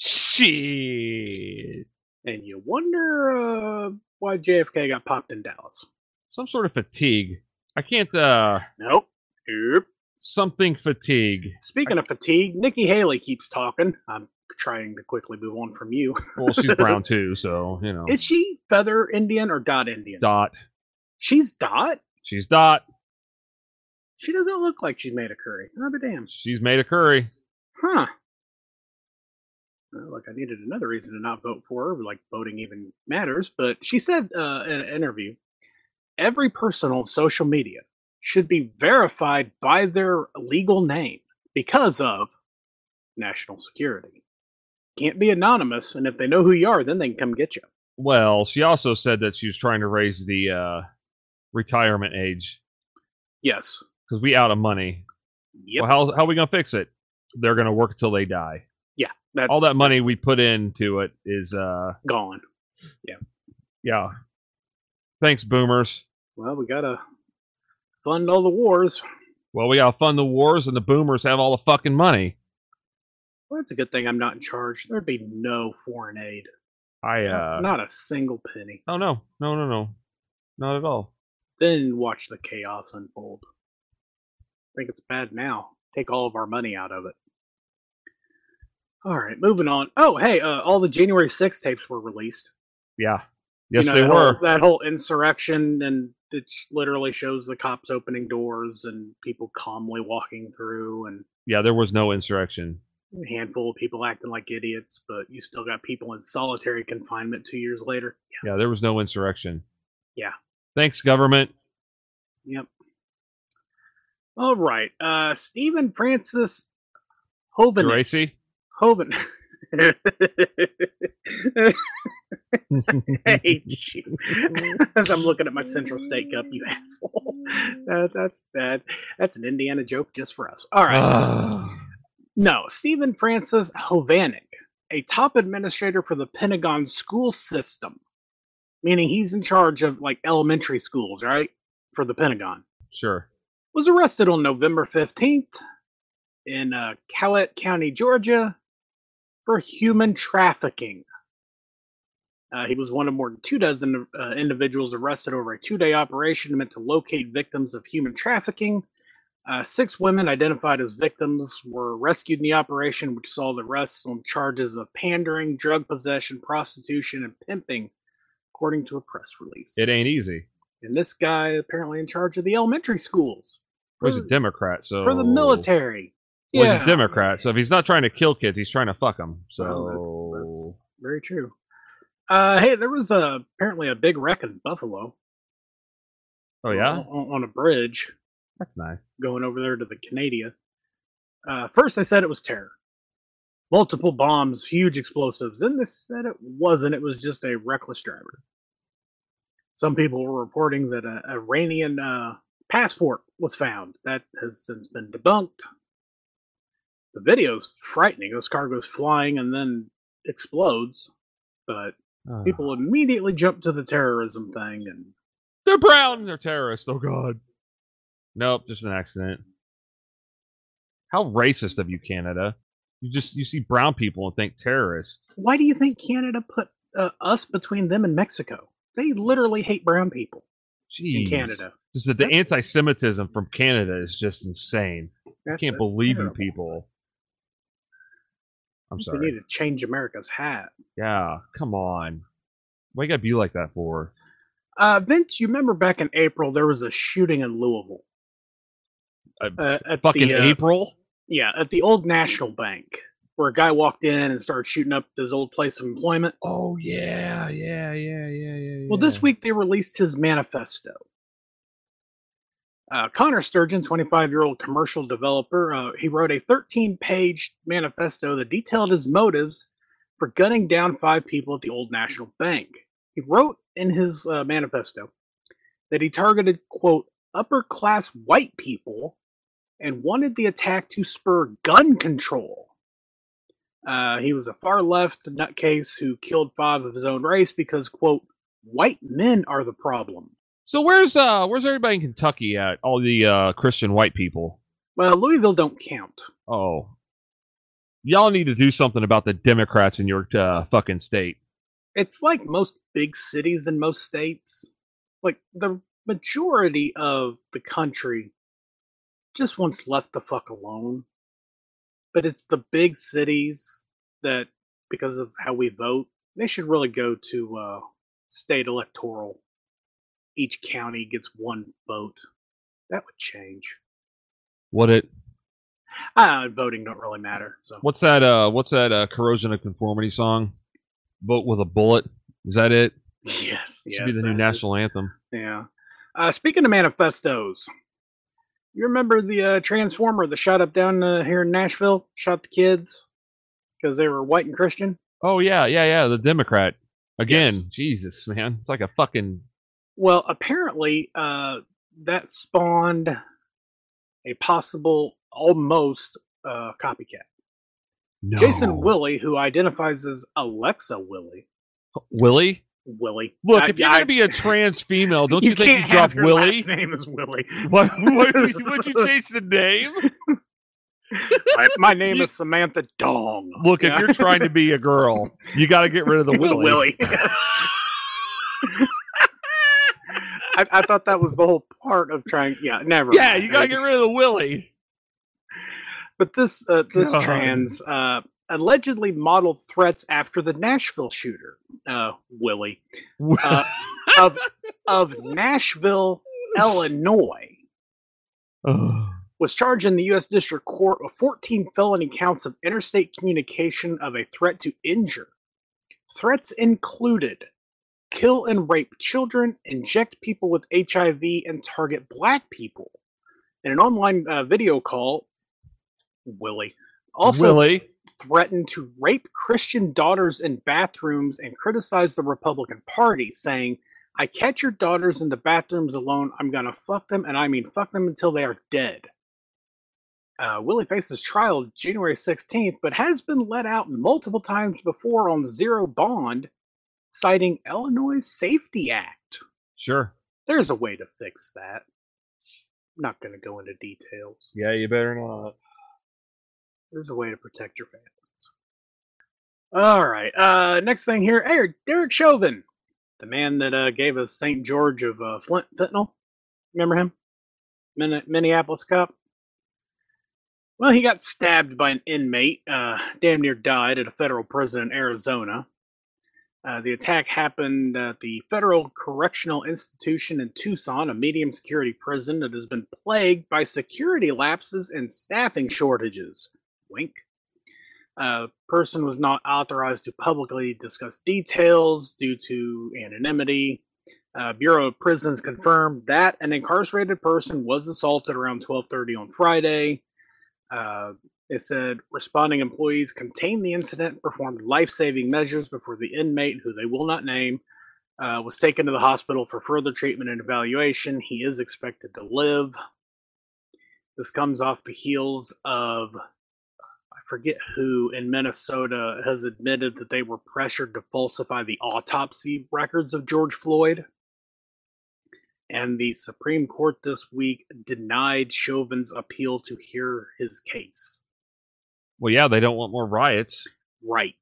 Shit. And you wonder uh, why J F K got popped in Dallas. Some sort of fatigue. I can't, uh... Nope. Nope. Something fatigue. Speaking of fatigue, Nikki Haley keeps talking. I'm trying to quickly move on from you. Well, she's brown too, so, you know. Is she feather Indian or dot Indian? Dot. She's dot? She's dot. She doesn't look like she's made a curry. I'll be damned. She's made a curry. Huh. Well, like I needed another reason to not vote for her, like voting even matters. But she said uh, in an interview, every person on social media should be verified by their legal name because of national security. Can't be anonymous, and if they know who you are, then they can come get you. Well, she also said that she was trying to raise the uh, retirement age. Yes. Because we out of money. Yep. Well, how, how are we going to fix it? They're going to work until they die. Yeah. That's, all that money that's we put into it is... Uh, gone. Yeah. Yeah. Thanks, boomers. Well, we got to fund all the wars. Well, we got to fund the wars, and the boomers have all the fucking money. Well, it's a good thing I'm not in charge. There'd be no foreign aid. I, uh... Not a single penny. Oh, no. No, no, no. Not at all. Then watch the chaos unfold. I think it's bad now. Take all of our money out of it. All right, moving on. Oh, hey, uh, all the January sixth tapes were released. Yeah. Yes, you know, they that were. Whole, that whole insurrection, and it literally shows the cops opening doors and people calmly walking through, and Yeah, there was no insurrection. a handful of people acting like idiots, but you still got people in solitary confinement two years later. Yeah, there was no insurrection. Yeah. Thanks, government. Yep. All right. Uh, Stephen Francis Hoven. Geraci? Hoven. Hey, you. As I'm looking at my Central State Cup, you asshole. Uh, that's that. That's an Indiana joke just for us. All right. No, Stephen Francis Hovanec, a top administrator for the Pentagon school system, meaning he's in charge of like elementary schools, right? For the Pentagon. Sure. Was arrested on November fifteenth in uh, Cowlett County, Georgia, for human trafficking. Uh, he was one of more than two dozen uh, individuals arrested over a two-day operation meant to locate victims of human trafficking. Uh, six women identified as victims were rescued in the operation, which saw the arrests on charges of pandering, drug possession, prostitution, and pimping, according to a press release. It ain't easy. And this guy apparently in charge of the elementary schools. For, well, he's a Democrat, so for the military. Well, yeah, he's a Democrat, so if he's not trying to kill kids, he's trying to fuck them. So well, that's, that's very true. Uh, hey, there was a, apparently a big wreck in Buffalo. Oh yeah, on, on a bridge. That's nice. Going over there to the Canada. Uh, first, they said it was terror. Multiple bombs, huge explosives. Then they said it wasn't. It was just a reckless driver. Some people were reporting that an Iranian uh, passport was found. That has since been debunked. The video's frightening. This car goes flying and then explodes. But oh. people immediately jump to the terrorism thing. And they're brown. They're terrorists. Oh, God. Nope, just an accident. How racist of you, Canada. You just you see brown people and think terrorists. Why do you think Canada put uh, us between them and Mexico? They literally hate brown people. Jeez. In Canada. Just that the that's, anti-Semitism from Canada is just insane. I can't believe in people. I'm sorry. We need to change America's hat. Yeah, come on. Why you gotta be like that for? Uh, Vince, you remember back in April there was a shooting in Louisville. Uh, uh, at fucking the, uh, April? Yeah, at the old National Bank, where a guy walked in and started shooting up his old place of employment. Oh, yeah, yeah, yeah, yeah, yeah. Well, this week they released his manifesto. Uh, Connor Sturgeon, twenty-five-year-old commercial developer, uh, he wrote a thirteen-page manifesto that detailed his motives for gunning down five people at the old National Bank. He wrote in his uh, manifesto that he targeted, quote, upper-class white people and wanted the attack to spur gun control. Uh, he was a far-left nutcase who killed five of his own race because, quote, white men are the problem. So where's uh where's everybody in Kentucky at? All the uh, Christian white people? Well, Louisville don't count. Oh. Y'all need to do something about the Democrats in your uh, fucking state. It's like most big cities in most states. Like, the majority of the country just wants left the fuck alone. But it's the big cities that, because of how we vote, they should really go to uh, state electoral. Each county gets one vote. That would change. Would it? Uh, voting don't really matter. So what's that? Uh, what's that? Uh, corrosion of conformity song? Vote with a bullet. Is that it? Yes. Should be the new national anthem. Yeah. Uh, speaking of manifestos, you remember the uh, Transformer that shot up down uh, here in Nashville? Shot the kids because they were white and Christian? Oh, yeah, yeah, yeah. The Democrat. Again, yes. Jesus, man. It's like a fucking... Well, apparently, uh, that spawned a possible, almost, uh, copycat. No. Jason Willie, who identifies as Alexa Willie. Willie? Willie. Look, I, if you're I, going to be a trans female, don't you, you, think you drop your Willie? Last name is Willie. What, what, would, you, would you change the name? my, my name you, is Samantha Dong. Look, yeah. if you're trying to be a girl, you got to get rid of the Willie. Willie. I, I thought that was the whole part of trying. Yeah, never. Yeah, mind. you gotta get rid of the Willie. But this uh, this God. trans uh, allegedly modeled threats after the Nashville shooter, uh, Willie, uh, of of Nashville, Illinois, was charged in the U S District Court with fourteen felony counts of interstate communication of a threat to injure. Threats included kill and rape children, inject people with H I V, and target black people. In an online uh, video call, Willie, Also Willie. threatened to rape Christian daughters in bathrooms and criticize the Republican Party, saying, I catch your daughters in the bathrooms alone, I'm gonna fuck them, and I mean fuck them until they are dead. Uh, Willie faces trial January sixteenth, but has been let out multiple times before on zero bond, citing Illinois Safety Act. Sure. There's a way to fix that. I'm not going to go into details. Yeah, you better not. There's a way to protect your families. All right. Uh, next thing here, hey, Derek Chauvin, the man that uh, gave us Saint George of uh, Flint fentanyl. Remember him? Min- Minneapolis cop. Well, he got stabbed by an inmate, uh, damn near died at a federal prison in Arizona. Uh, the attack happened at the Federal Correctional Institution in Tucson, a medium security prison that has been plagued by security lapses and staffing shortages. Wink. Uh, person was not authorized to publicly discuss details due to anonymity. Uh, Bureau of Prisons confirmed that an incarcerated person was assaulted around twelve thirty on Friday. Uh, it said responding employees contained the incident, performed life-saving measures before the inmate, who they will not name, uh, was taken to the hospital for further treatment and evaluation. He is expected to live. This comes off the heels of, I forget who in Minnesota has admitted that they were pressured to falsify the autopsy records of George Floyd. And the Supreme Court this week denied Chauvin's appeal to hear his case. Well, yeah, they don't want more riots. Right.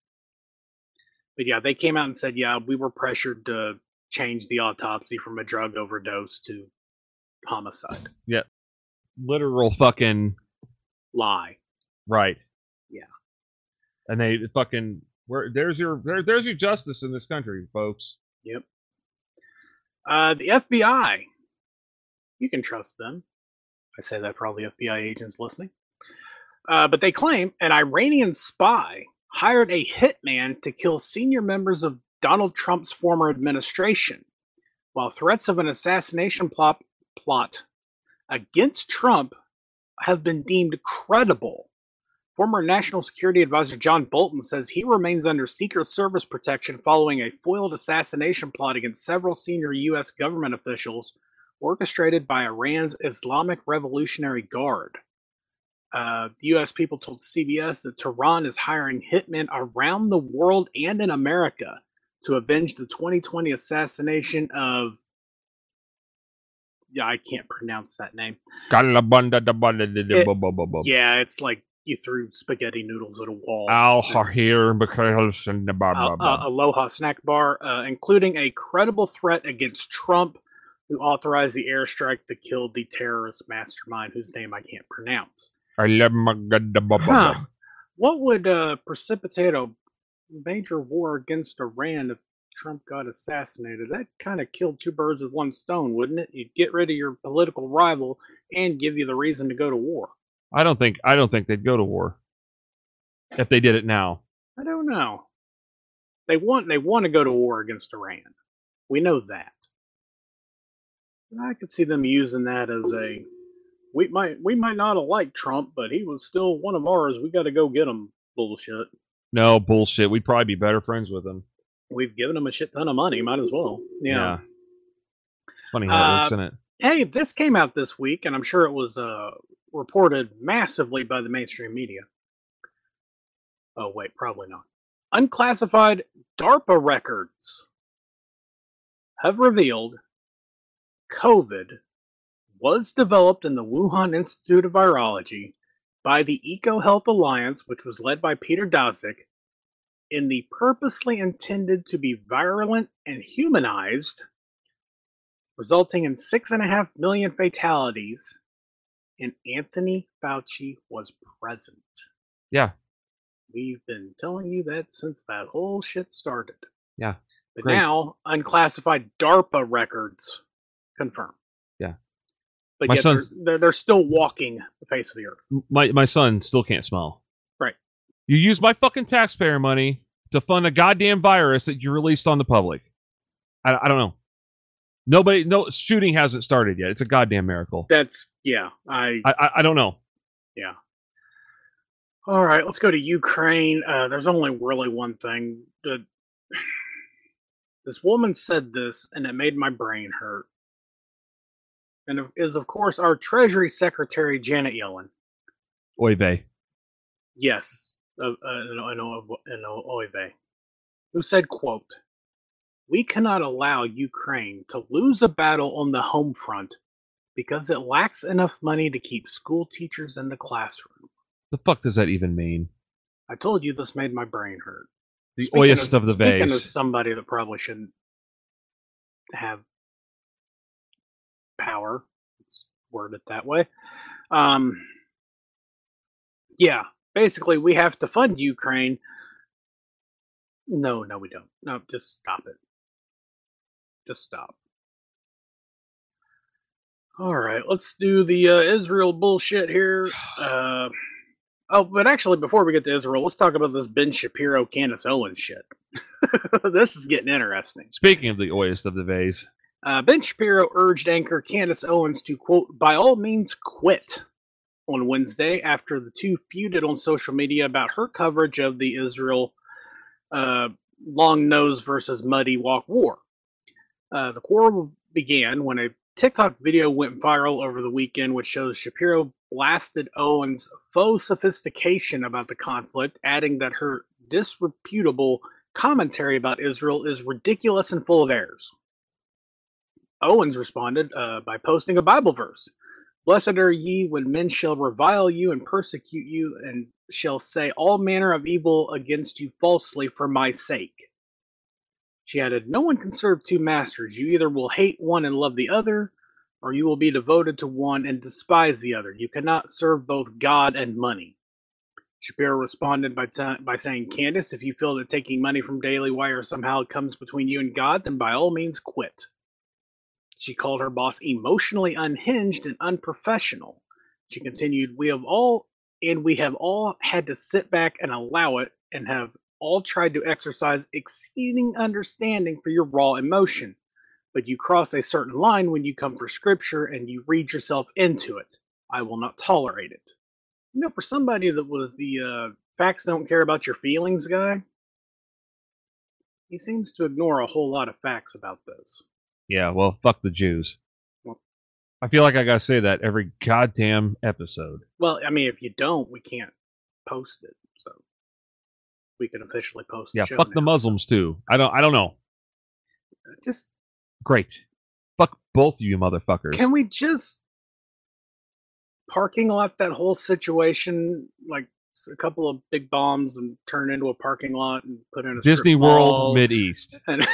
But yeah, they came out and said, yeah, we were pressured to change the autopsy from a drug overdose to homicide. Yeah. Literal fucking lie. Right. Yeah. And they fucking where there's your there, there's your justice in this country, folks. Yep. Uh, the F B I. You can trust them. I say that for all the F B I agents listening. Uh, but they claim an Iranian spy hired a hitman to kill senior members of Donald Trump's former administration, while threats of an assassination plot, plot against Trump have been deemed credible. Former National Security Advisor John Bolton says he remains under Secret Service protection following a foiled assassination plot against several senior U S government officials orchestrated by Iran's Islamic Revolutionary Guard. Uh, the U S people told C B S that Tehran is hiring hitmen around the world and in America to avenge the twenty twenty assassination of... Yeah, I can't pronounce that name. It, yeah, it's like you threw spaghetti noodles at a wall. Al Hahir because and the blah blah blah. Uh, Aloha snack bar, uh, including a credible threat against Trump, who authorized the airstrike that killed the terrorist mastermind, whose name I can't pronounce. I love my god. Huh. What would uh, precipitate a major war against Iran if Trump got assassinated? That kind of killed two birds with one stone, wouldn't it? You'd get rid of your political rival and give you the reason to go to war. I don't think I don't think they'd go to war if they did it now. I don't know. They want they want to go to war against Iran. We know that. I could see them using that as a we might we might not have liked Trump, but he was still one of ours. We got to go get him. Bullshit. No bullshit. We'd probably be better friends with him. We've given him a shit ton of money. Might as well. Yeah. yeah. It's funny how uh, it works, isn't it? Hey, this came out this week, and I'm sure it was uh, reported massively by the mainstream media. Oh, wait, probably not. Unclassified DARPA records have revealed COVID was developed in the Wuhan Institute of Virology by the EcoHealth Alliance, which was led by Peter Daszak, in the purposely intended to be virulent and humanized, resulting in six and a half million fatalities, and Anthony Fauci was present. Yeah. We've been telling you that since that whole shit started. Yeah. But Great. now, unclassified DARPA records confirm. Yeah. But my yet son's, they're, they're, they're still walking the face of the earth. My, my son still can't smell. Right. You use my fucking taxpayer money to fund a goddamn virus that you released on the public. I, I don't know. Nobody, no shooting hasn't started yet. It's a goddamn miracle. That's, yeah. I, I, I don't know. Yeah. All right, let's go to Ukraine. Uh, there's only really one thing. that This woman said this, and it made my brain hurt. And it is, of course, our Treasury Secretary, Janet Yellen. Oy vey. Yes, uh, uh, an oy vey. Who said, quote, "We cannot allow Ukraine to lose a battle on the home front because it lacks enough money to keep school teachers in the classroom." The fuck does that even mean? I told you this made my brain hurt. The Speaking oyest of the Speaking vase. as somebody that probably shouldn't have power, let's word it that way. Um, yeah, basically we have to fund Ukraine. No, no, we don't. No, just stop it. Just stop. All right, let's do the uh, Israel bullshit here. Uh, oh, but actually, before we get to Israel, let's talk about this Ben Shapiro, Candace Owens shit. This is getting interesting. Speaking of the oyest of the vase. Uh, Ben Shapiro urged anchor Candace Owens to, quote, "by all means quit," on Wednesday after the two feuded on social media about her coverage of the Israel uh, long nose versus muddy walk war. Uh, the quarrel began when a TikTok video went viral over the weekend, which shows Shapiro blasted Owens' faux sophistication about the conflict, adding that her disreputable commentary about Israel is ridiculous and full of errors. Owens responded uh, by posting a Bible verse. "Blessed are ye when men shall revile you and persecute you, and shall say all manner of evil against you falsely for my sake." She added, "No one can serve two masters. You either will hate one and love the other, or you will be devoted to one and despise the other. You cannot serve both God and money." Shapiro responded by t- by saying, "Candace, if you feel that taking money from Daily Wire somehow comes between you and God, then by all means quit." She called her boss emotionally unhinged and unprofessional. She continued, "We have all, and we have all had to sit back and allow it, and have all tried to exercise exceeding understanding for your raw emotion. But you cross a certain line when you come for scripture and you read yourself into it. I will not tolerate it." You know, for somebody that was the uh, facts don't care about your feelings guy, he seems to ignore a whole lot of facts about this. Yeah, well, fuck the Jews. Well, I feel like I gotta say that every goddamn episode. well, I mean, if you don't, we can't post it, so we can officially post the Yeah, show fuck now. the Muslims too. I don't. I don't know. Just Great. Fuck both of you motherfuckers. Can we just parking lot that whole situation, like s- a couple of big bombs, and turn into a parking lot and put in a strip Disney World mall? Mideast. And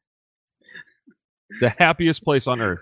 The happiest place on earth.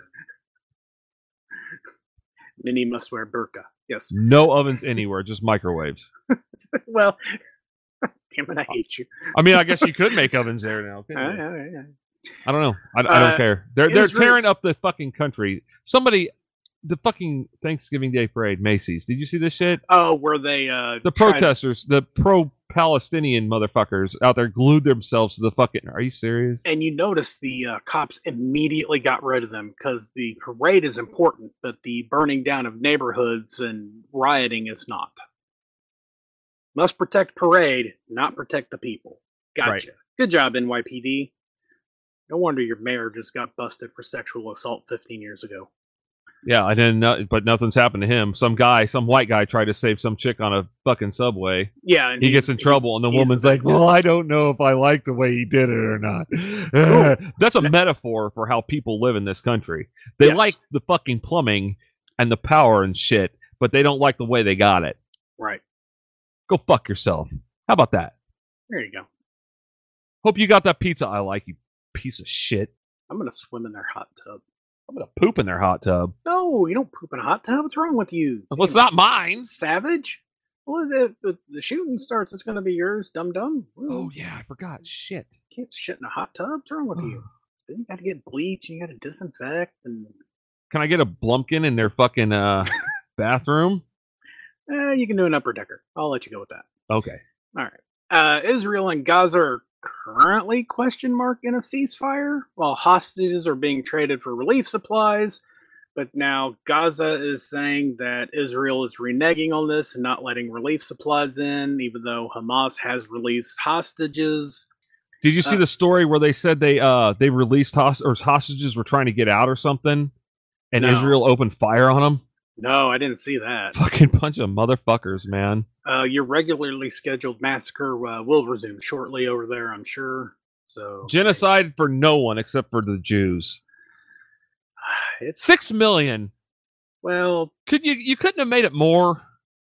Minnie must wear burqa. Yes. No ovens anywhere, just microwaves. Well, damn it, I hate you. I mean, I guess you could make ovens there now. Uh, couldn't you? yeah, yeah. I don't know. I, I don't Uh, care. They're they're Israel- tearing up the fucking country. Somebody, the fucking Thanksgiving Day parade, Macy's. Did you see this shit? Oh, were they uh The tried- protesters, the pro-Palestinian motherfuckers out there glued themselves to the fucking. Are you serious? And you notice the uh, cops immediately got rid of them because the parade is important, but the burning down of neighborhoods and rioting is not. Must protect parade, not protect the people. Gotcha. Right. Good job, N Y P D. No wonder your mayor just got busted for sexual assault fifteen years ago. Yeah, and then no, but nothing's happened to him. Some guy, some white guy, tried to save some chick on a fucking subway. Yeah, and he he's- gets in trouble, and the he's woman's the like, bad guy. "Well, I don't know if I like the way he did it or not." That's a metaphor for how people live in this country. They Yes. like the fucking plumbing and the power and shit, but they don't like the way they got it. Right. Go fuck yourself. How about that? There you go. Hope you got that pizza I like, you piece of shit. I'm gonna swim in their hot tub. I'm gonna poop in their hot tub. No, you don't poop in a hot tub. What's wrong with you? Well, it's You not s- mine. Savage. Well, the, the the shooting starts. It's gonna be yours, dum dum. Oh yeah, I forgot. Shit. Can't shit in a hot tub. What's wrong with you? Then you got to get bleach and you got to disinfect and Can I get a Blumpkin in their fucking uh, bathroom? eh, you can do an upper decker. I'll let you go with that. Okay. All right. Uh, Israel and Gaza are currently question mark in a ceasefire while hostages are being traded for relief supplies. But now Gaza is saying that Israel is reneging on this and not letting relief supplies in, even though Hamas has released hostages. Did you see Uh, the story where they said they uh they released host- or hostages were trying to get out or something, and No. Israel opened fire on them? No, I didn't see that. Fucking bunch of motherfuckers, man. Uh, your regularly scheduled massacre uh, will resume shortly over there, I'm sure. So Genocide for no one except for the Jews. it's Six million. well, Could you you couldn't have made it more?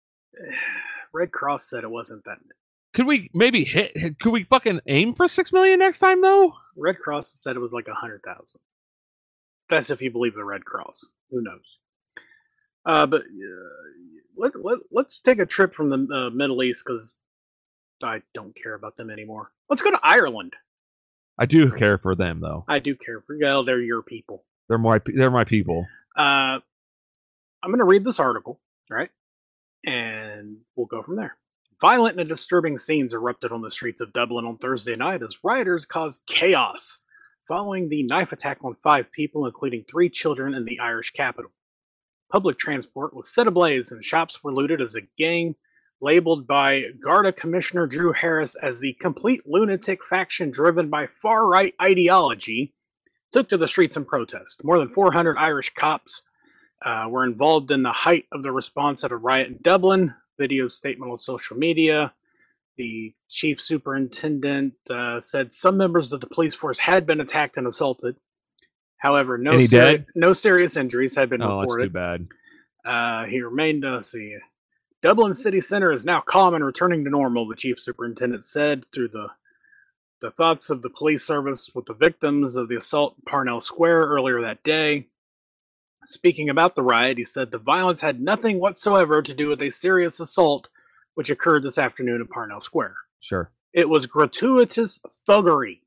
Red Cross said it wasn't that many. Could we maybe hit? Could we fucking aim for six million next time though? Red Cross said it was like a hundred thousand. That's if you believe the Red Cross. Who knows? Uh, but uh, let, let, let's take a trip from the uh, Middle East because I don't care about them anymore. Let's go to Ireland. I do care for them though. I do care for well, they're your people. They're my they're my people. Uh, I'm going to read this article, right? And we'll go from there. Violent and disturbing scenes erupted on the streets of Dublin on Thursday night as rioters caused chaos following the knife attack on five people, including three children, in the Irish capital. Public transport was set ablaze and shops were looted as a gang labeled by Garda Commissioner Drew Harris as the complete lunatic faction driven by far-right ideology took to the streets in protest. More than four hundred Irish cops uh, were involved in the height of the response at a riot in Dublin. Video statement on social media. The chief superintendent uh, said some members of the police force had been attacked and assaulted. However, no Any seri- dead? no serious injuries had been Oh, that's reported. too bad. Uh, he remained, uh, see, Dublin city center is now calm and returning to normal, the chief superintendent said through the the thoughts of the police service with the victims of the assault in Parnell Square earlier that day. Speaking about the riot, he said the violence had nothing whatsoever to do with a serious assault which occurred this afternoon in Parnell Square. Sure. It was gratuitous thuggery.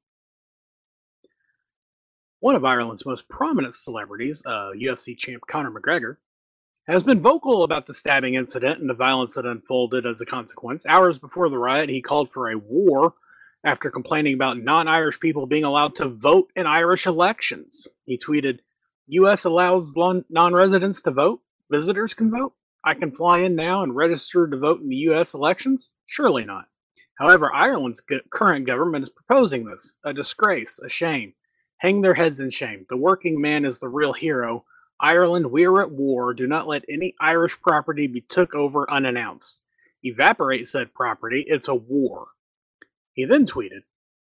One of Ireland's most prominent celebrities, uh, U F C champ Conor McGregor, has been vocal about the stabbing incident and the violence that unfolded as a consequence. Hours before the riot, he called for a war after complaining about non-Irish people being allowed to vote in Irish elections. He tweeted, U S allows non-residents to vote? Visitors can vote? I can fly in now and register to vote in the U S elections? Surely not. However, Ireland's current government is proposing this. A disgrace, a shame. Hang their heads in shame. The working man is the real hero. Ireland, we are at war. Do not let any Irish property be took over unannounced. Evaporate said property. It's a war. He then tweeted,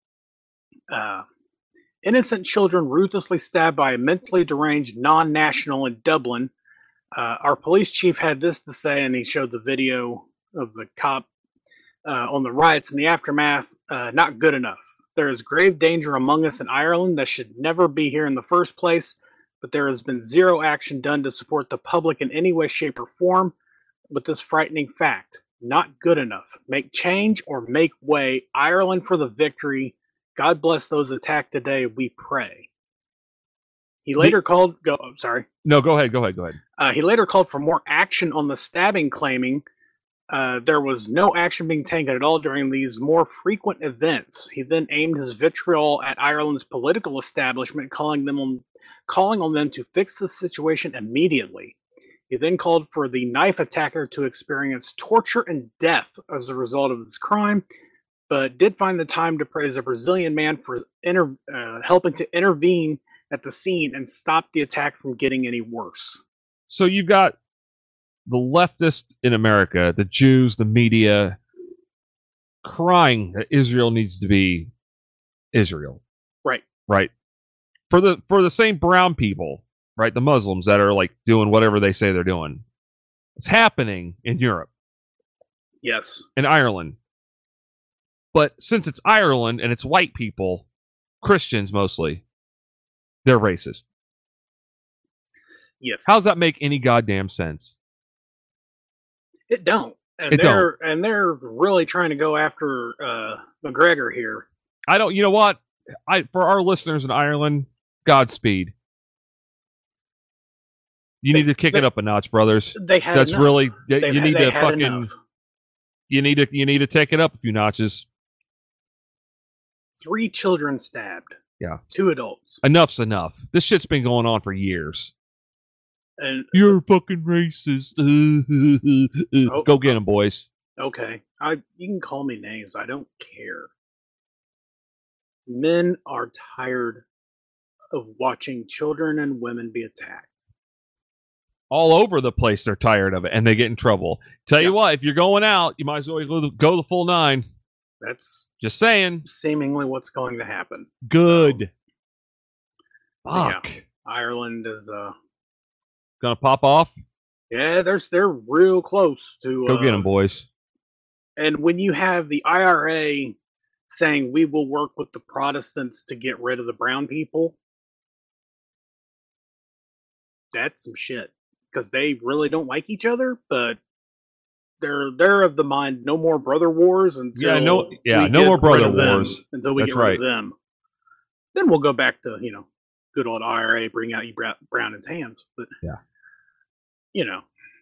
uh, innocent children ruthlessly stabbed by a mentally deranged non-national in Dublin. Uh, our police chief had this to say, and he showed the video of the cop uh, on the riots in the aftermath. Uh, not good enough. There is grave danger among us in Ireland that should never be here in the first place, but there has been zero action done to support the public in any way, shape, or form with this frightening fact. Not good enough. Make change or make way. Ireland for the victory. God bless those attacked today, we pray. He later called... Go. Oh, sorry. No, go ahead. Go ahead. Go ahead. Uh, he later called for more action on the stabbing, claiming uh, there was no action being taken at all during these more frequent events. He then aimed his vitriol at Ireland's political establishment, calling them on, calling on them to fix the situation immediately. He then called for the knife attacker to experience torture and death as a result of this crime, but did find the time to praise a Brazilian man for inter- uh, helping to intervene at the scene and stop the attack from getting any worse. So you've got the leftists in America, the Jews, the media, crying that Israel needs to be Israel. Right. Right. For the for the same brown people, right, the Muslims that are like doing whatever they say they're doing. It's happening in Europe. Yes. In Ireland. But since it's Ireland and it's white people, Christians mostly, they're racist. Yes. How does that make any goddamn sense? It don't. And It they're and they're really trying to go after uh, McGregor here. I don't. You know what? I for our listeners in Ireland, Godspeed. You They- need to kick they- it up a notch, brothers. They had That's enough. really. You They've- need they to had fucking. enough. You need to. You need to take it up a few notches. Three children stabbed. Yeah. Two adults. Enough's enough. This shit's been going on for years. And You're fucking racist. Oh, Go get them, boys. okay, I you can call me names. I don't care. Men are tired of watching children and women be attacked. All over the place, they're tired of it, and they get in trouble. Tell you what, if you're going out, you might as well go the, go the full nine. That's Just saying. seemingly what's going to happen. Good. But Fuck. yeah, Ireland is uh Gonna pop off? yeah, there's they're real close to Go uh, get them, boys. And when you have the I R A saying we will work with the Protestants to get rid of the brown people, that's some shit. Because they really don't like each other, but they're they're of the mind no more brother wars until Yeah, no- yeah, we no get more brother rid of them, wars. until we That's get rid right. of them. Then we'll go back to, you know, good old I R A, bring out you bra- brown and tans. But Yeah. you know.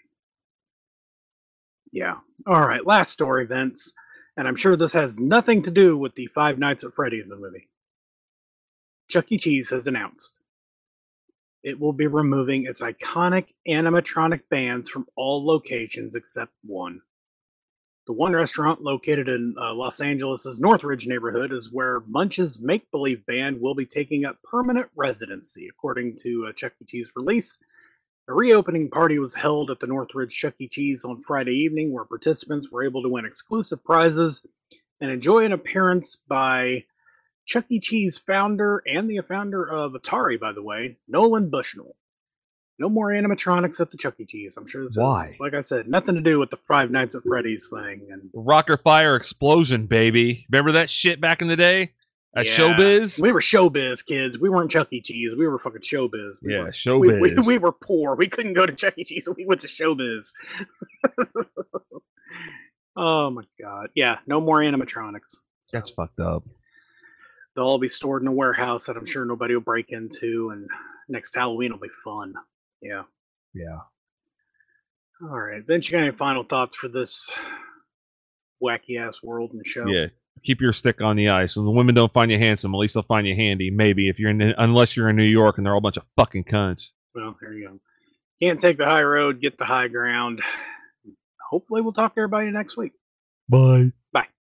Yeah. All right. Last story, Vince. And I'm sure this has nothing to do with the Five Nights at Freddy's the movie. Chuck E. Cheese has announced it will be removing its iconic animatronic bands from all locations except one. The one restaurant located in uh, Los Angeles' Northridge neighborhood is where Munch's Make Believe Band will be taking up permanent residency, according to a Chuck E. Cheese release. A reopening party was held at the Northridge Chuck E. Cheese on Friday evening, where participants were able to win exclusive prizes and enjoy an appearance by Chuck E. Cheese founder and the founder of Atari, by the way, Nolan Bushnell. No more animatronics at the Chuck E. Cheese. I'm sure this Why? has, like I said, nothing to do with the Five Nights at Freddy's thing. And Rocker Fire Explosion, baby. Remember that shit back in the day? At yeah, Showbiz? we were Showbiz kids. We weren't Chuck E. Cheese. We were fucking Showbiz. We Yeah, were, Showbiz. We, we, we were poor. We couldn't go to Chuck E. Cheese, so we went to Showbiz. Oh my god. Yeah, no more animatronics. That's fucked up. They'll all be stored in a warehouse that I'm sure nobody will break into, and next Halloween will be fun. Yeah. Yeah. All right. Then you got any final thoughts for this wacky ass world and show? Yeah. Keep your stick on the ice. When the women don't find you handsome, at least they'll find you handy. Maybe if you're in, unless you're in New York and they're all a bunch of fucking cunts. Well, there you go. Can't take the high road, get the high ground. Hopefully, we'll talk to everybody next week. Bye. Bye.